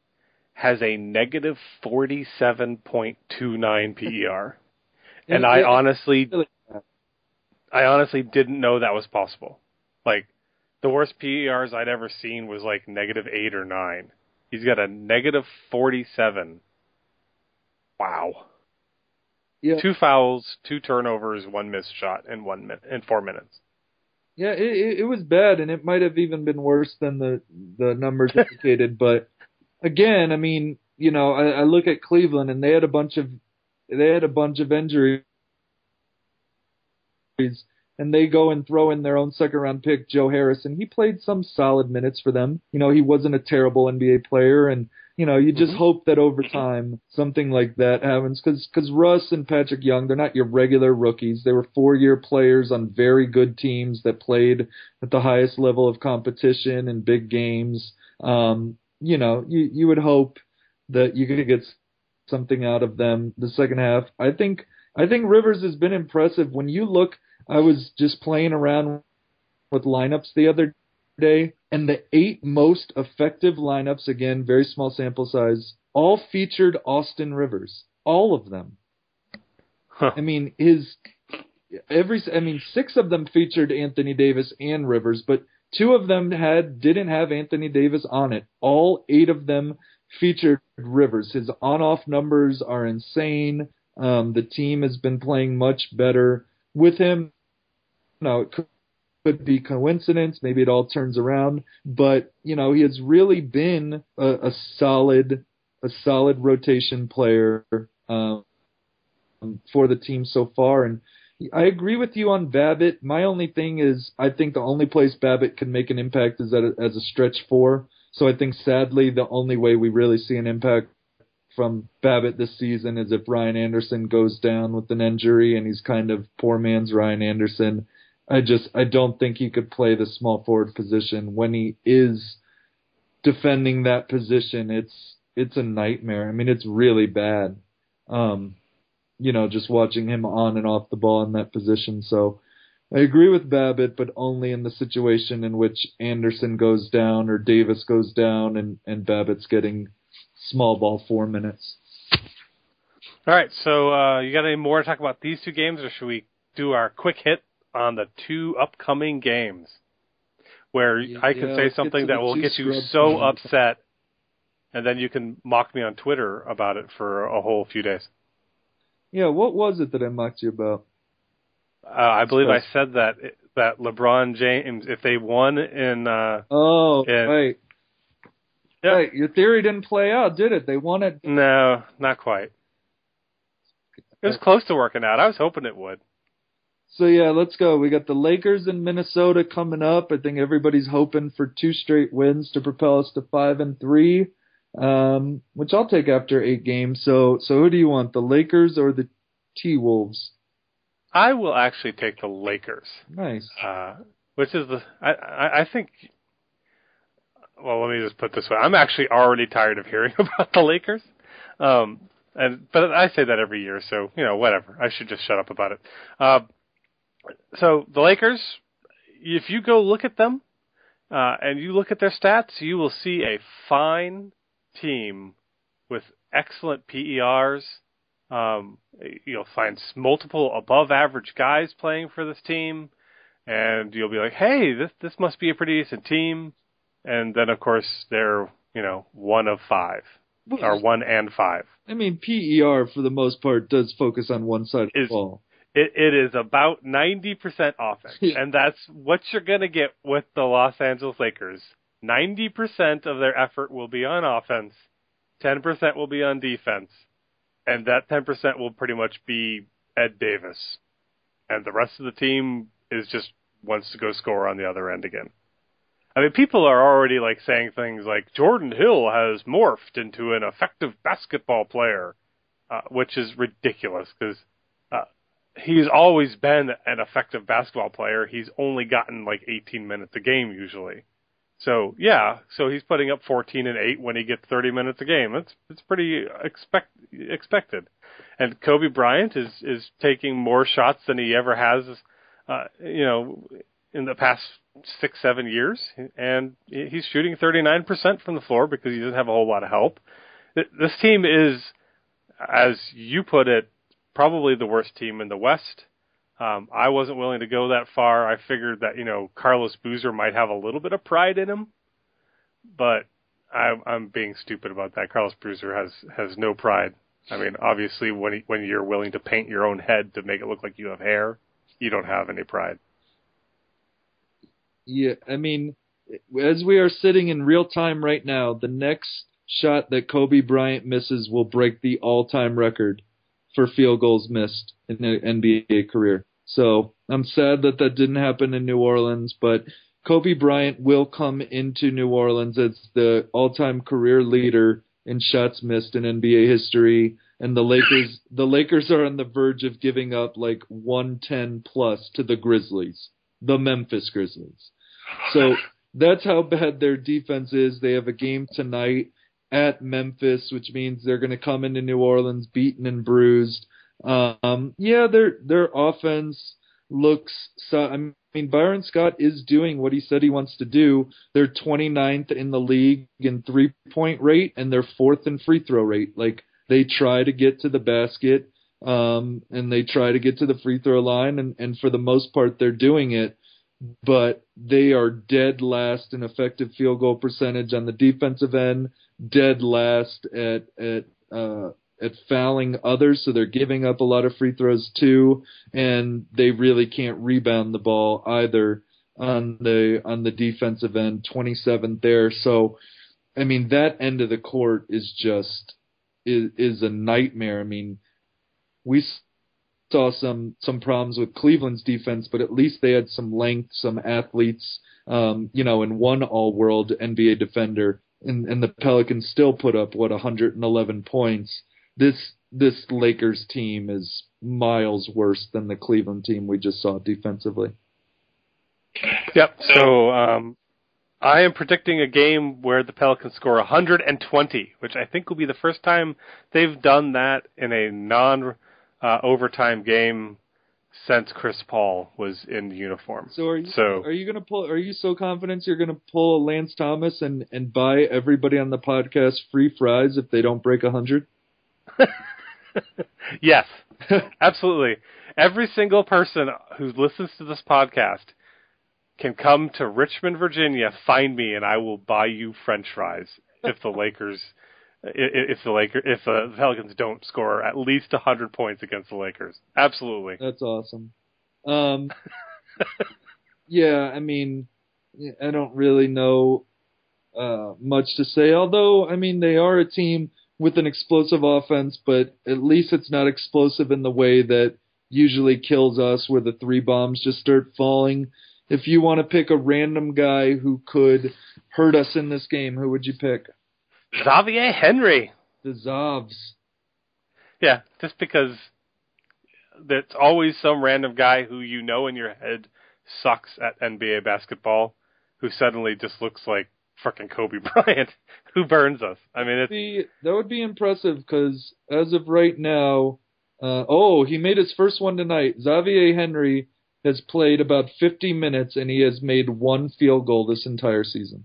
has a negative forty-seven point two nine P E R. And I honestly I honestly didn't know that was possible. Like, the worst P E Rs I'd ever seen was like negative eight or nine. He's got a negative forty-seven. Wow. Yeah. Two fouls, two turnovers, one missed shot in one minute, in four minutes. Yeah, it, it, it was bad, and it might have even been worse than the, the numbers indicated. But again, I mean, you know, I, I look at Cleveland, and they had a bunch of they had a bunch of injuries, and they go and throw in their own second round pick, Joe Harris, and he played some solid minutes for them. You know, he wasn't a terrible N B A player, and you know, you just mm-hmm. hope that over time something like that happens, because because Russ and Patrick Young, they're not your regular rookies. They were four-year players on very good teams that played at the highest level of competition in big games. Um, you know, you you would hope that you're going to get something out of them the second half. I think I think Rivers has been impressive. When you look, I was just playing around with lineups the other day, and the eight most effective lineups, again, very small sample size, all featured Austin Rivers. All of them. Huh. I mean, his every I mean, six of them featured Anthony Davis and Rivers, but two of them had didn't have Anthony Davis on it. All eight of them featured Rivers. His on-off numbers are insane. Um, the team has been playing much better with him. Now, it could could be coincidence. Maybe it all turns around, but you know, he has really been a, a solid, a solid rotation player um, for the team so far. And I agree with you on Babbitt. My only thing is, I think the only place Babbitt can make an impact is at a, as a stretch four. So I think, sadly, the only way we really see an impact from Babbitt this season is if Ryan Anderson goes down with an injury and he's kind of poor man's Ryan Anderson. I just I don't think he could play the small forward position. When he is defending that position, it's it's a nightmare. I mean, it's really bad. Um, you know, just watching him on and off the ball in that position. So I agree with Babbitt, but only in the situation in which Anderson goes down or Davis goes down and, and Babbitt's getting small ball four minutes. All right, so uh, you got any more to talk about these two games, or should we do our quick hit on the two upcoming games, where yeah, I can yeah, say something that will get you so games. upset, and then you can mock me on Twitter about it for a whole few days. Yeah, what was it that I mocked you about? Uh, I believe I said that that LeBron James, if they won in... Uh, oh, in, right. Yeah. Right, your theory didn't play out, did it? They won it? No, not quite. It was close to working out. I was hoping it would. So, yeah, let's go. We got the Lakers in Minnesota coming up. I think everybody's hoping for two straight wins to propel us to five and three, um, which I'll take after eight games. So, so who do you want, the Lakers or the T-Wolves? I will actually take the Lakers. Nice. Uh, which is the I, I, I think. Well, let me just put it this way: I'm actually already tired of hearing about the Lakers. Um, and but I say that every year, so you know, whatever. I should just shut up about it. Uh, So the Lakers, if you go look at them uh, and you look at their stats, you will see a fine team with excellent P E Rs. Um, you'll find multiple above-average guys playing for this team, and you'll be like, "Hey, this this must be a pretty decent team." And then, of course, they're you know one of five or one and five. I mean, P E R for the most part does focus on one side of the Is, ball. It, it is about ninety percent offense, yeah. and that's what you're going to get with the Los Angeles Lakers. ninety percent of their effort will be on offense, ten percent will be on defense, and that ten percent will pretty much be Ed Davis. And the rest of the team is just wants to go score on the other end again. I mean, people are already like saying things like Jordan Hill has morphed into an effective basketball player, uh, which is ridiculous because uh, he's always been an effective basketball player. He's only gotten like eighteen minutes a game usually. So yeah, so he's putting up fourteen and eight when he gets thirty minutes a game. That's it's pretty expect, expected. And Kobe Bryant is is taking more shots than he ever has, uh, you know, in the past six seven years, and he's shooting thirty-nine percent from the floor because he doesn't have a whole lot of help. This team is, as you put it, probably the worst team in the West. Um, I wasn't willing to go that far. I figured that, you know, Carlos Boozer might have a little bit of pride in him, but I, I'm being stupid about that. Carlos Boozer has, has no pride. I mean, obviously, when he, when you're willing to paint your own head to make it look like you have hair, you don't have any pride. Yeah, I mean, as we are sitting in real time right now, the next shot that Kobe Bryant misses will break the all-time record for field goals missed in an N B A career. So I'm sad that that didn't happen in New Orleans, but Kobe Bryant will come into New Orleans as the all-time career leader in shots missed in N B A history, and the Lakers the Lakers are on the verge of giving up like one ten plus to the Grizzlies, the Memphis Grizzlies. So that's how bad their defense is. They have a game tonight at Memphis, which means they're going to come into New Orleans beaten and bruised. Um, yeah, their their offense looks. So, I mean, Byron Scott is doing what he said he wants to do. They're twenty-ninth in the league in three-point rate, and they're fourth in free throw rate. Like, they try to get to the basket, um, and they try to get to the free throw line, and, and for the most part, they're doing it. But they are dead last in effective field goal percentage on the defensive end, dead last at at uh, at fouling others, so they're giving up a lot of free throws too, and they really can't rebound the ball either on the on the defensive end, twenty-seventh there. So, I mean, that end of the court is just is is a nightmare. I mean, we saw some some problems with Cleveland's defense, but at least they had some length, some athletes, um, you know, and one all-world N B A defender, and, and the Pelicans still put up, what, one hundred eleven points. This this Lakers team is miles worse than the Cleveland team we just saw defensively. Yep, so um, I am predicting a game where the Pelicans score one hundred twenty, which I think will be the first time they've done that in a non- Uh, overtime game since Chris Paul was in uniform. So are you so, are you gonna pull? Are you so confident you're gonna pull a Lance Thomas and, and buy everybody on the podcast free fries if they don't break a hundred? Yes, absolutely. Every single person who listens to this podcast can come to Richmond, Virginia, find me, and I will buy you French fries if the Lakers. If the Lakers, if the Pelicans don't score at least a hundred points against the Lakers, absolutely. That's awesome. Um, yeah, I mean, I don't really know uh, much to say. Although, I mean, they are a team with an explosive offense, but at least it's not explosive in the way that usually kills us, where the three bombs just start falling. If you want to pick a random guy who could hurt us in this game, who would you pick? Xavier Henry. The Zavs. Yeah, just because there's always some random guy who you know in your head sucks at N B A basketball who suddenly just looks like frickin' Kobe Bryant who burns us. I mean, it's... Be, that would be impressive because as of right now, uh, oh, he made his first one tonight. Xavier Henry has played about fifty minutes and he has made one field goal this entire season.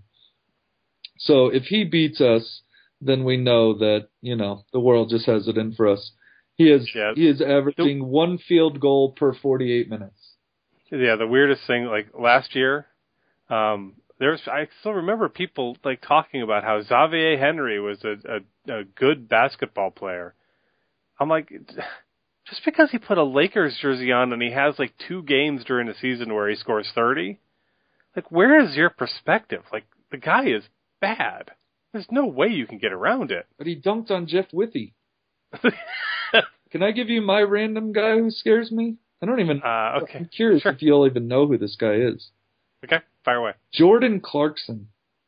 So if he beats us, then we know that, you know, the world just has it in for us. He is yeah. he is averaging the, one field goal per forty-eight minutes. Yeah, the weirdest thing, like last year, um, there's I still remember people like talking about how Xavier Henry was a, a, a good basketball player. I'm like, just because he put a Lakers jersey on and he has like two games during the season where he scores thirty, like where is your perspective? Like the guy is bad. There's no way you can get around it. But he dunked on Jeff Withey. Can I give you my random guy who scares me? I don't even... Uh, okay. I'm curious sure. if you'll even know who this guy is. Okay, fire away. Jordan Clarkson.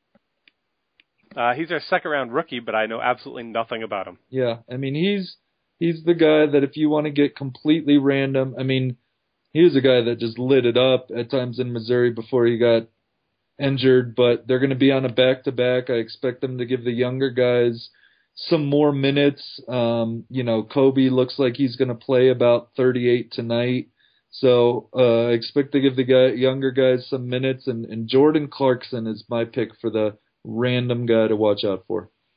Uh, he's our second-round rookie, but I know absolutely nothing about him. Yeah, I mean, he's he's the guy that if you want to get completely random... I mean, he was a guy that just lit it up at times in Missouri before he got injured, but they're going to be on a back-to-back. I expect them to give the younger guys some more minutes. Um, you know, Kobe looks like he's going to play about thirty-eight tonight. So uh, I expect to give the guy, younger guys some minutes, and, and Jordan Clarkson is my pick for the random guy to watch out for.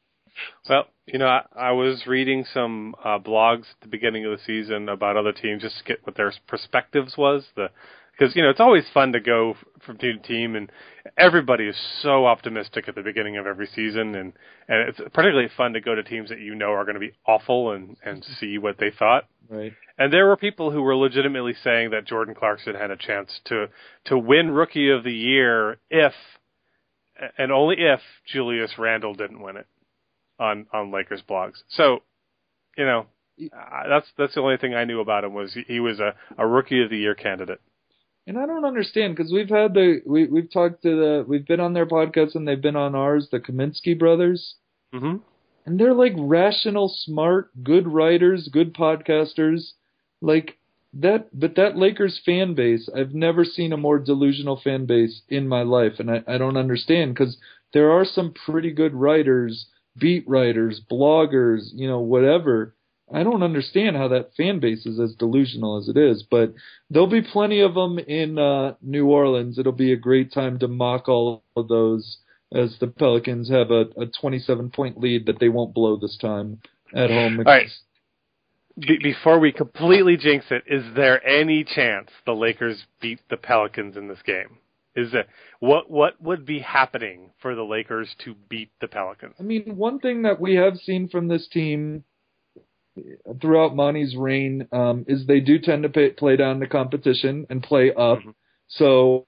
Well, you know, I, I was reading some uh, blogs at the beginning of the season about other teams just to get what their perspectives was. The Because, you know, it's always fun to go from team to team, and everybody is so optimistic at the beginning of every season, and, and it's particularly fun to go to teams that you know are going to be awful and, and see what they thought. Right. And there were people who were legitimately saying that Jordan Clarkson had a chance to, to win Rookie of the Year if, and only if, Julius Randle didn't win it on, on Lakers blogs. So, you know, that's that's the only thing I knew about him was he, he was a, a Rookie of the Year candidate. And I don't understand because we've had the we we've talked to the we've been on their podcast and they've been on ours, the Kaminsky brothers, mm-hmm. and they're like rational, smart, good writers, good podcasters, like that. But that Lakers fan base, I've never seen a more delusional fan base in my life, and I, I don't understand because there are some pretty good writers, beat writers, bloggers, you know, whatever. I don't understand how that fan base is as delusional as it is, but there'll be plenty of them in uh, New Orleans. It'll be a great time to mock all of those as the Pelicans have a, a twenty-seven point lead that they won't blow this time at home. All right. Be- before we completely jinx it, is there any chance the Lakers beat the Pelicans in this game? Is there, what what would be happening for the Lakers to beat the Pelicans? I mean, one thing that we have seen from this team throughout Monty's reign um, is they do tend to pay, play down the competition and play up. Mm-hmm. So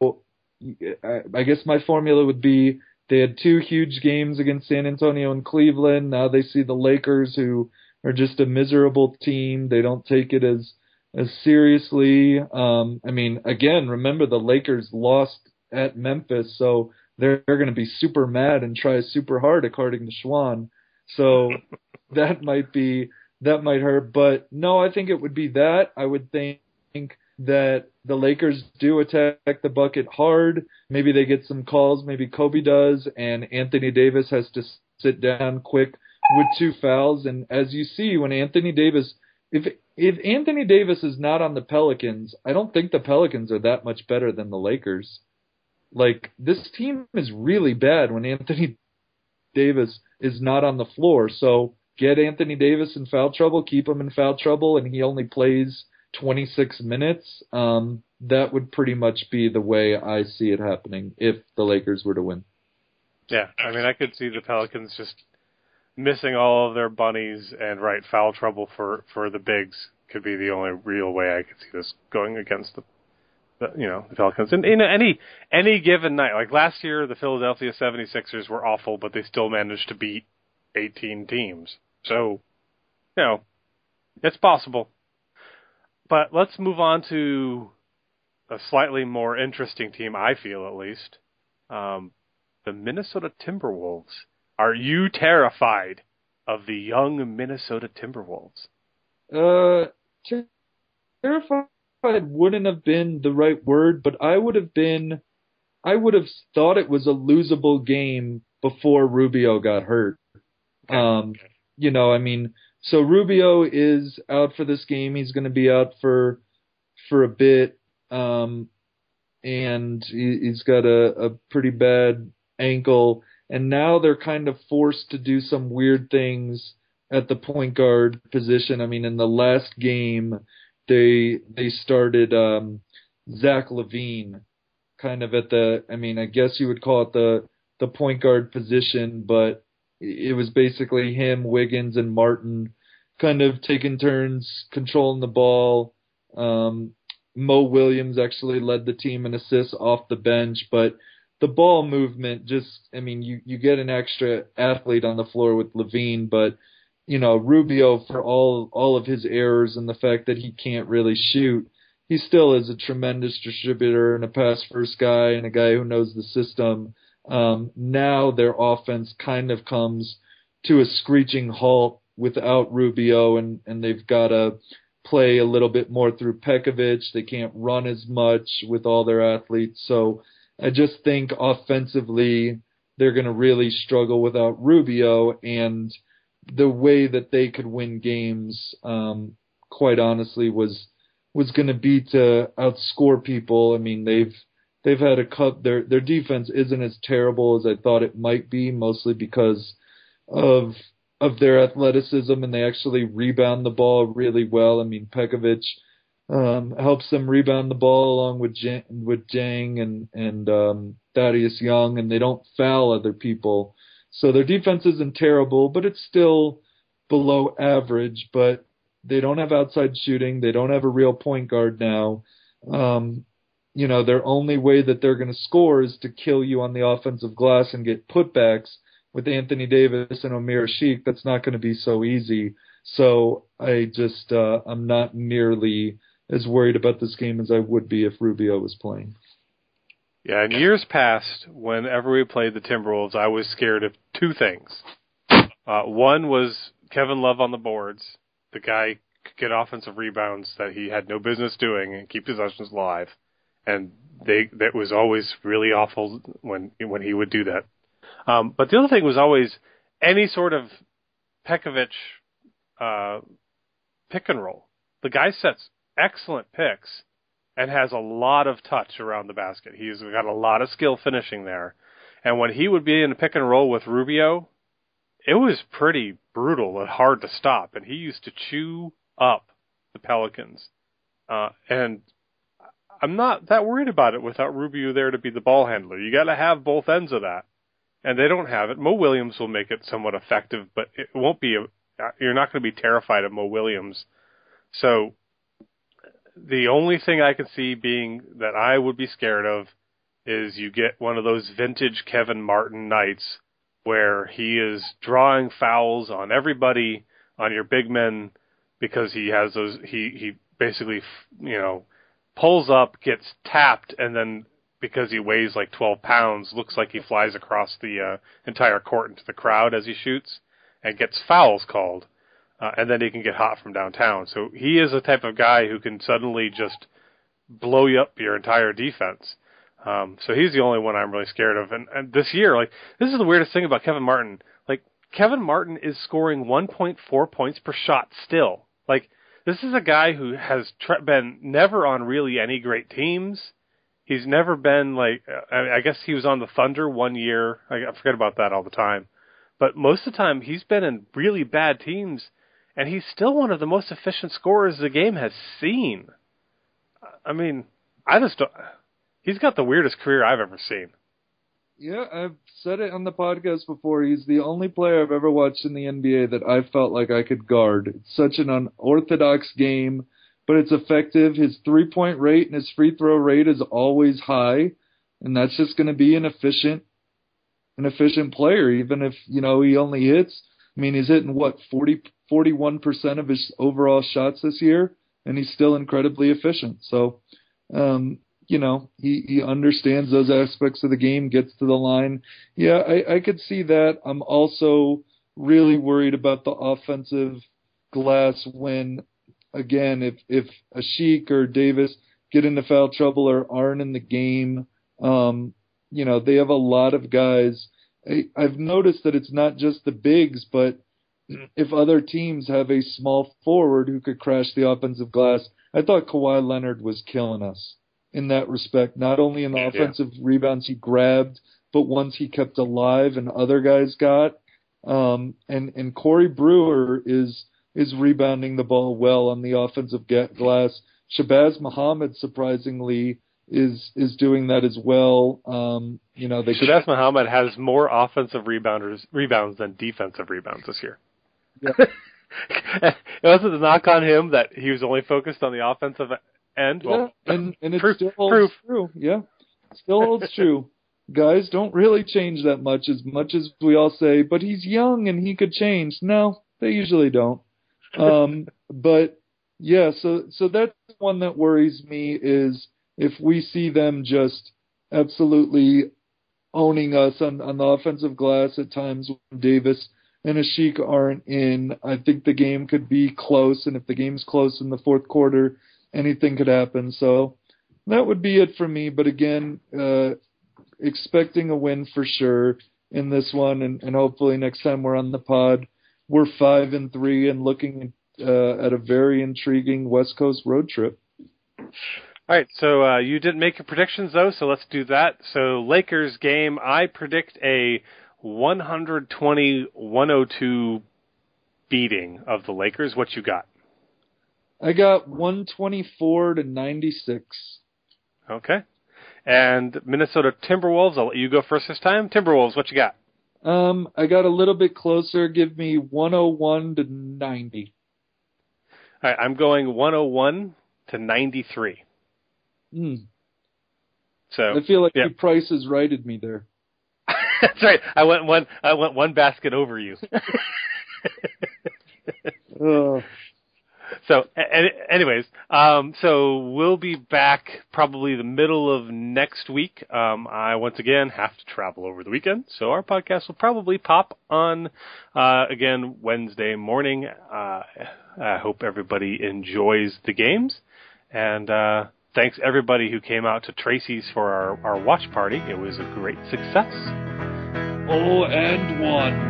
I, I guess my formula would be they had two huge games against San Antonio and Cleveland. Now they see the Lakers, who are just a miserable team. They don't take it as as seriously. Um, I mean, again, remember the Lakers lost at Memphis, so they're, they're going to be super mad and try super hard, according to Schwan. So that might be that might hurt, but no, I think it would be that. I would think that the Lakers do attack the bucket hard. Maybe they get some calls, maybe Kobe does, and Anthony Davis has to sit down quick with two fouls. And as you see, when Anthony Davis, if if Anthony Davis is not on the Pelicans, I don't think the Pelicans are that much better than the Lakers. Like, this team is really bad when Anthony Davis is not on the floor. So get Anthony Davis in foul trouble, keep him in foul trouble, and he only plays twenty-six minutes. Um, that would pretty much be the way I see it happening if the Lakers were to win. Yeah, I mean, I could see the Pelicans just missing all of their bunnies, and right, foul trouble for, for the bigs could be the only real way I could see this going against the, the you know, the Pelicans. And in any any given night, like last year, the Philadelphia seventy-sixers were awful, but they still managed to beat eighteen teams. So, you know, it's possible. But let's move on to a slightly more interesting team, I feel at least. Um, the Minnesota Timberwolves. Are you terrified of the young Minnesota Timberwolves? Uh, ter- terrified wouldn't have been the right word, but I would have been, I would have thought it was a losable game before Rubio got hurt. Okay. Um, okay. You know, I mean, so Rubio is out for this game. He's going to be out for for a bit, um, and he, he's got a, a pretty bad ankle. And now they're kind of forced to do some weird things at the point guard position. I mean, in the last game, they they started um, Zach LaVine kind of at the, I mean, I guess you would call it the the point guard position, but it was basically him, Wiggins, and Martin kind of taking turns controlling the ball. Um, Mo Williams actually led the team in assists off the bench, but the ball movement just, I mean, you, you get an extra athlete on the floor with LaVine, but, you know, Rubio, for all all of his errors and the fact that he can't really shoot, he still is a tremendous distributor and a pass-first guy and a guy who knows the system. Um, now their offense kind of comes to a screeching halt without Rubio, and, and they've got to play a little bit more through Pekovic. They can't run as much with all their athletes. So I just think offensively they're going to really struggle without Rubio, and the way that they could win games, um, quite honestly, was was going to be to outscore people. I mean, they've they've had a cut. Their their defense isn't as terrible as I thought it might be, mostly because of of their athleticism, and they actually rebound the ball really well. I mean, Pekovic um, helps them rebound the ball along with J- with Jang and and um, Thaddeus Young, and they don't foul other people. So their defense isn't terrible, but it's still below average. But they don't have outside shooting. They don't have a real point guard now. Um, you know, their only way that they're going to score is to kill you on the offensive glass and get putbacks. With Anthony Davis and Amir Ashiq, that's not going to be so easy. So I just, uh, I'm not nearly as worried about this game as I would be if Rubio was playing. Yeah, in years past, whenever we played the Timberwolves, I was scared of two things. Uh, one was Kevin Love on the boards. The guy could get offensive rebounds that he had no business doing and keep possessions alive. And they that was always really awful when when he would do that. Um, but the other thing was always any sort of Pekovic uh, pick and roll. The guy sets excellent picks and has a lot of touch around the basket. He's got a lot of skill finishing there. And when he would be in a pick and roll with Rubio, it was pretty brutal and hard to stop. And he used to chew up the Pelicans. Uh, and I'm not that worried about it without Rubio there to be the ball handler. You got to have both ends of that. And they don't have it. Mo Williams will make it somewhat effective, but it won't be. A, you're not going to be terrified of Mo Williams. So the only thing I can see being that I would be scared of is you get one of those vintage Kevin Martin nights where he is drawing fouls on everybody, on your big men, because he has those. He he basically you know pulls up, gets tapped, and then, because he weighs like twelve pounds, looks like he flies across the uh, entire court into the crowd as he shoots and gets fouls called. Uh, and then he can get hot from downtown. So he is the type of guy who can suddenly just blow you up your entire defense. Um, so he's the only one I'm really scared of. And, and this year, like, this is the weirdest thing about Kevin Martin. Like, Kevin Martin is scoring one point four points per shot still. Like, this is a guy who has tre- been never on really any great teams. He's never been like, I guess he was on the Thunder one year. I forget about that all the time. But most of the time, he's been in really bad teams, and he's still one of the most efficient scorers the game has seen. I mean, I just don't, he's got the weirdest career I've ever seen. Yeah, I've said it on the podcast before. He's the only player I've ever watched in the N B A that I felt like I could guard. It's such an unorthodox game, but it's effective. His three-point rate and his free throw rate is always high, and that's just going to be an efficient, an efficient player, even if, you know, he only hits. I mean, he's hitting, what, forty, forty-one percent of his overall shots this year, and he's still incredibly efficient. So, um, you know, he, he understands those aspects of the game, gets to the line. Yeah, I, I could see that. I'm also really worried about the offensive glass when, again, if, if Ashiq or Davis get into foul trouble or aren't in the game, um, you know, they have a lot of guys. I, I've noticed that it's not just the bigs, but if other teams have a small forward who could crash the offensive glass, I thought Kawhi Leonard was killing us in that respect, not only in the yeah. offensive rebounds he grabbed, but ones he kept alive and other guys got. Um, and, and Corey Brewer is is rebounding the ball well on the offensive glass. Shabazz Muhammad, surprisingly, is is doing that as well. Um, you know, they Shabazz Muhammad has more offensive rebounders rebounds than defensive rebounds this year. Yeah. It wasn't a knock on him that he was only focused on the offensive end. Well, yeah, and, and it proof, still holds proof. true. Yeah, still holds true. Guys don't really change that much, as much as we all say, but he's young and he could change. No, they usually don't. Um, but yeah, so so that's one that worries me, is if we see them just absolutely owning us on, on the offensive glass at times when Davis and Ashiq aren't in. I think the game could be close, and if the game's close in the fourth quarter, anything could happen. So that would be it for me. But again, uh, expecting a win for sure in this one, and, and hopefully next time we're on the pod, we're five and three and looking uh, at a very intriguing West Coast road trip. All right, so uh, you didn't make your predictions, though, so let's do that. So Lakers game, I predict a one twenty to one oh two beating of the Lakers. What you got? I got one twenty-four to ninety-six. Okay. And Minnesota Timberwolves, I'll let you go first this time. Timberwolves, what you got? Um, I got a little bit closer. Give me one oh one to ninety. All right, I'm going one oh one to ninety-three. Hmm. So I feel like yeah. you Price has righted me there. That's right. I went one. I went one basket over you. uh. So, anyways, um, so we'll be back probably the middle of next week. Um, I once again have to travel over the weekend, so our podcast will probably pop on uh, again Wednesday morning. Uh, I hope everybody enjoys the games, and uh, thanks everybody who came out to Tracy's for our, our watch party. It was a great success. Oh, and one.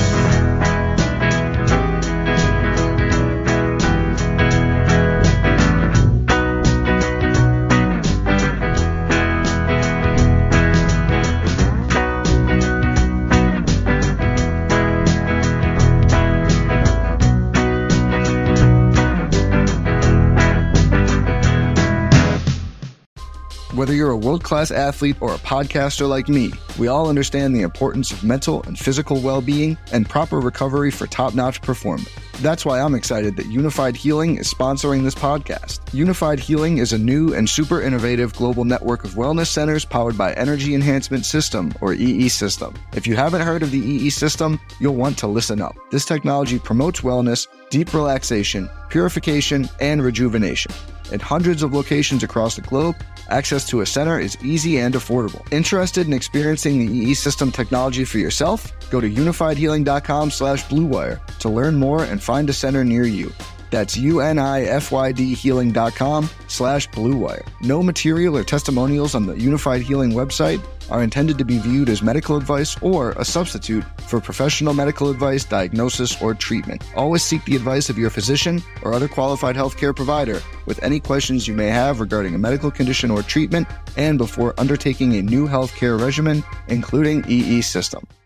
Whether you're a world-class athlete or a podcaster like me, we all understand the importance of mental and physical well-being and proper recovery for top-notch performance. That's why I'm excited that Unified Healing is sponsoring this podcast. Unified Healing is a new and super innovative global network of wellness centers powered by Energy Enhancement System, or E E System. If you haven't heard of the E E System, you'll want to listen up. This technology promotes wellness, deep relaxation, purification, and rejuvenation. At hundreds of locations across the globe, access to a center is easy and affordable. Interested in experiencing the E E System technology for yourself? Go to unifiedhealing.com slash bluewire to learn more and find a center near you. That's U-N-I-F-Y-D healing.com slash bluewire. No material or testimonials on the Unified Healing website are intended to be viewed as medical advice or a substitute for professional medical advice, diagnosis, or treatment. Always seek the advice of your physician or other qualified healthcare provider with any questions you may have regarding a medical condition or treatment and before undertaking a new healthcare regimen, including E E System.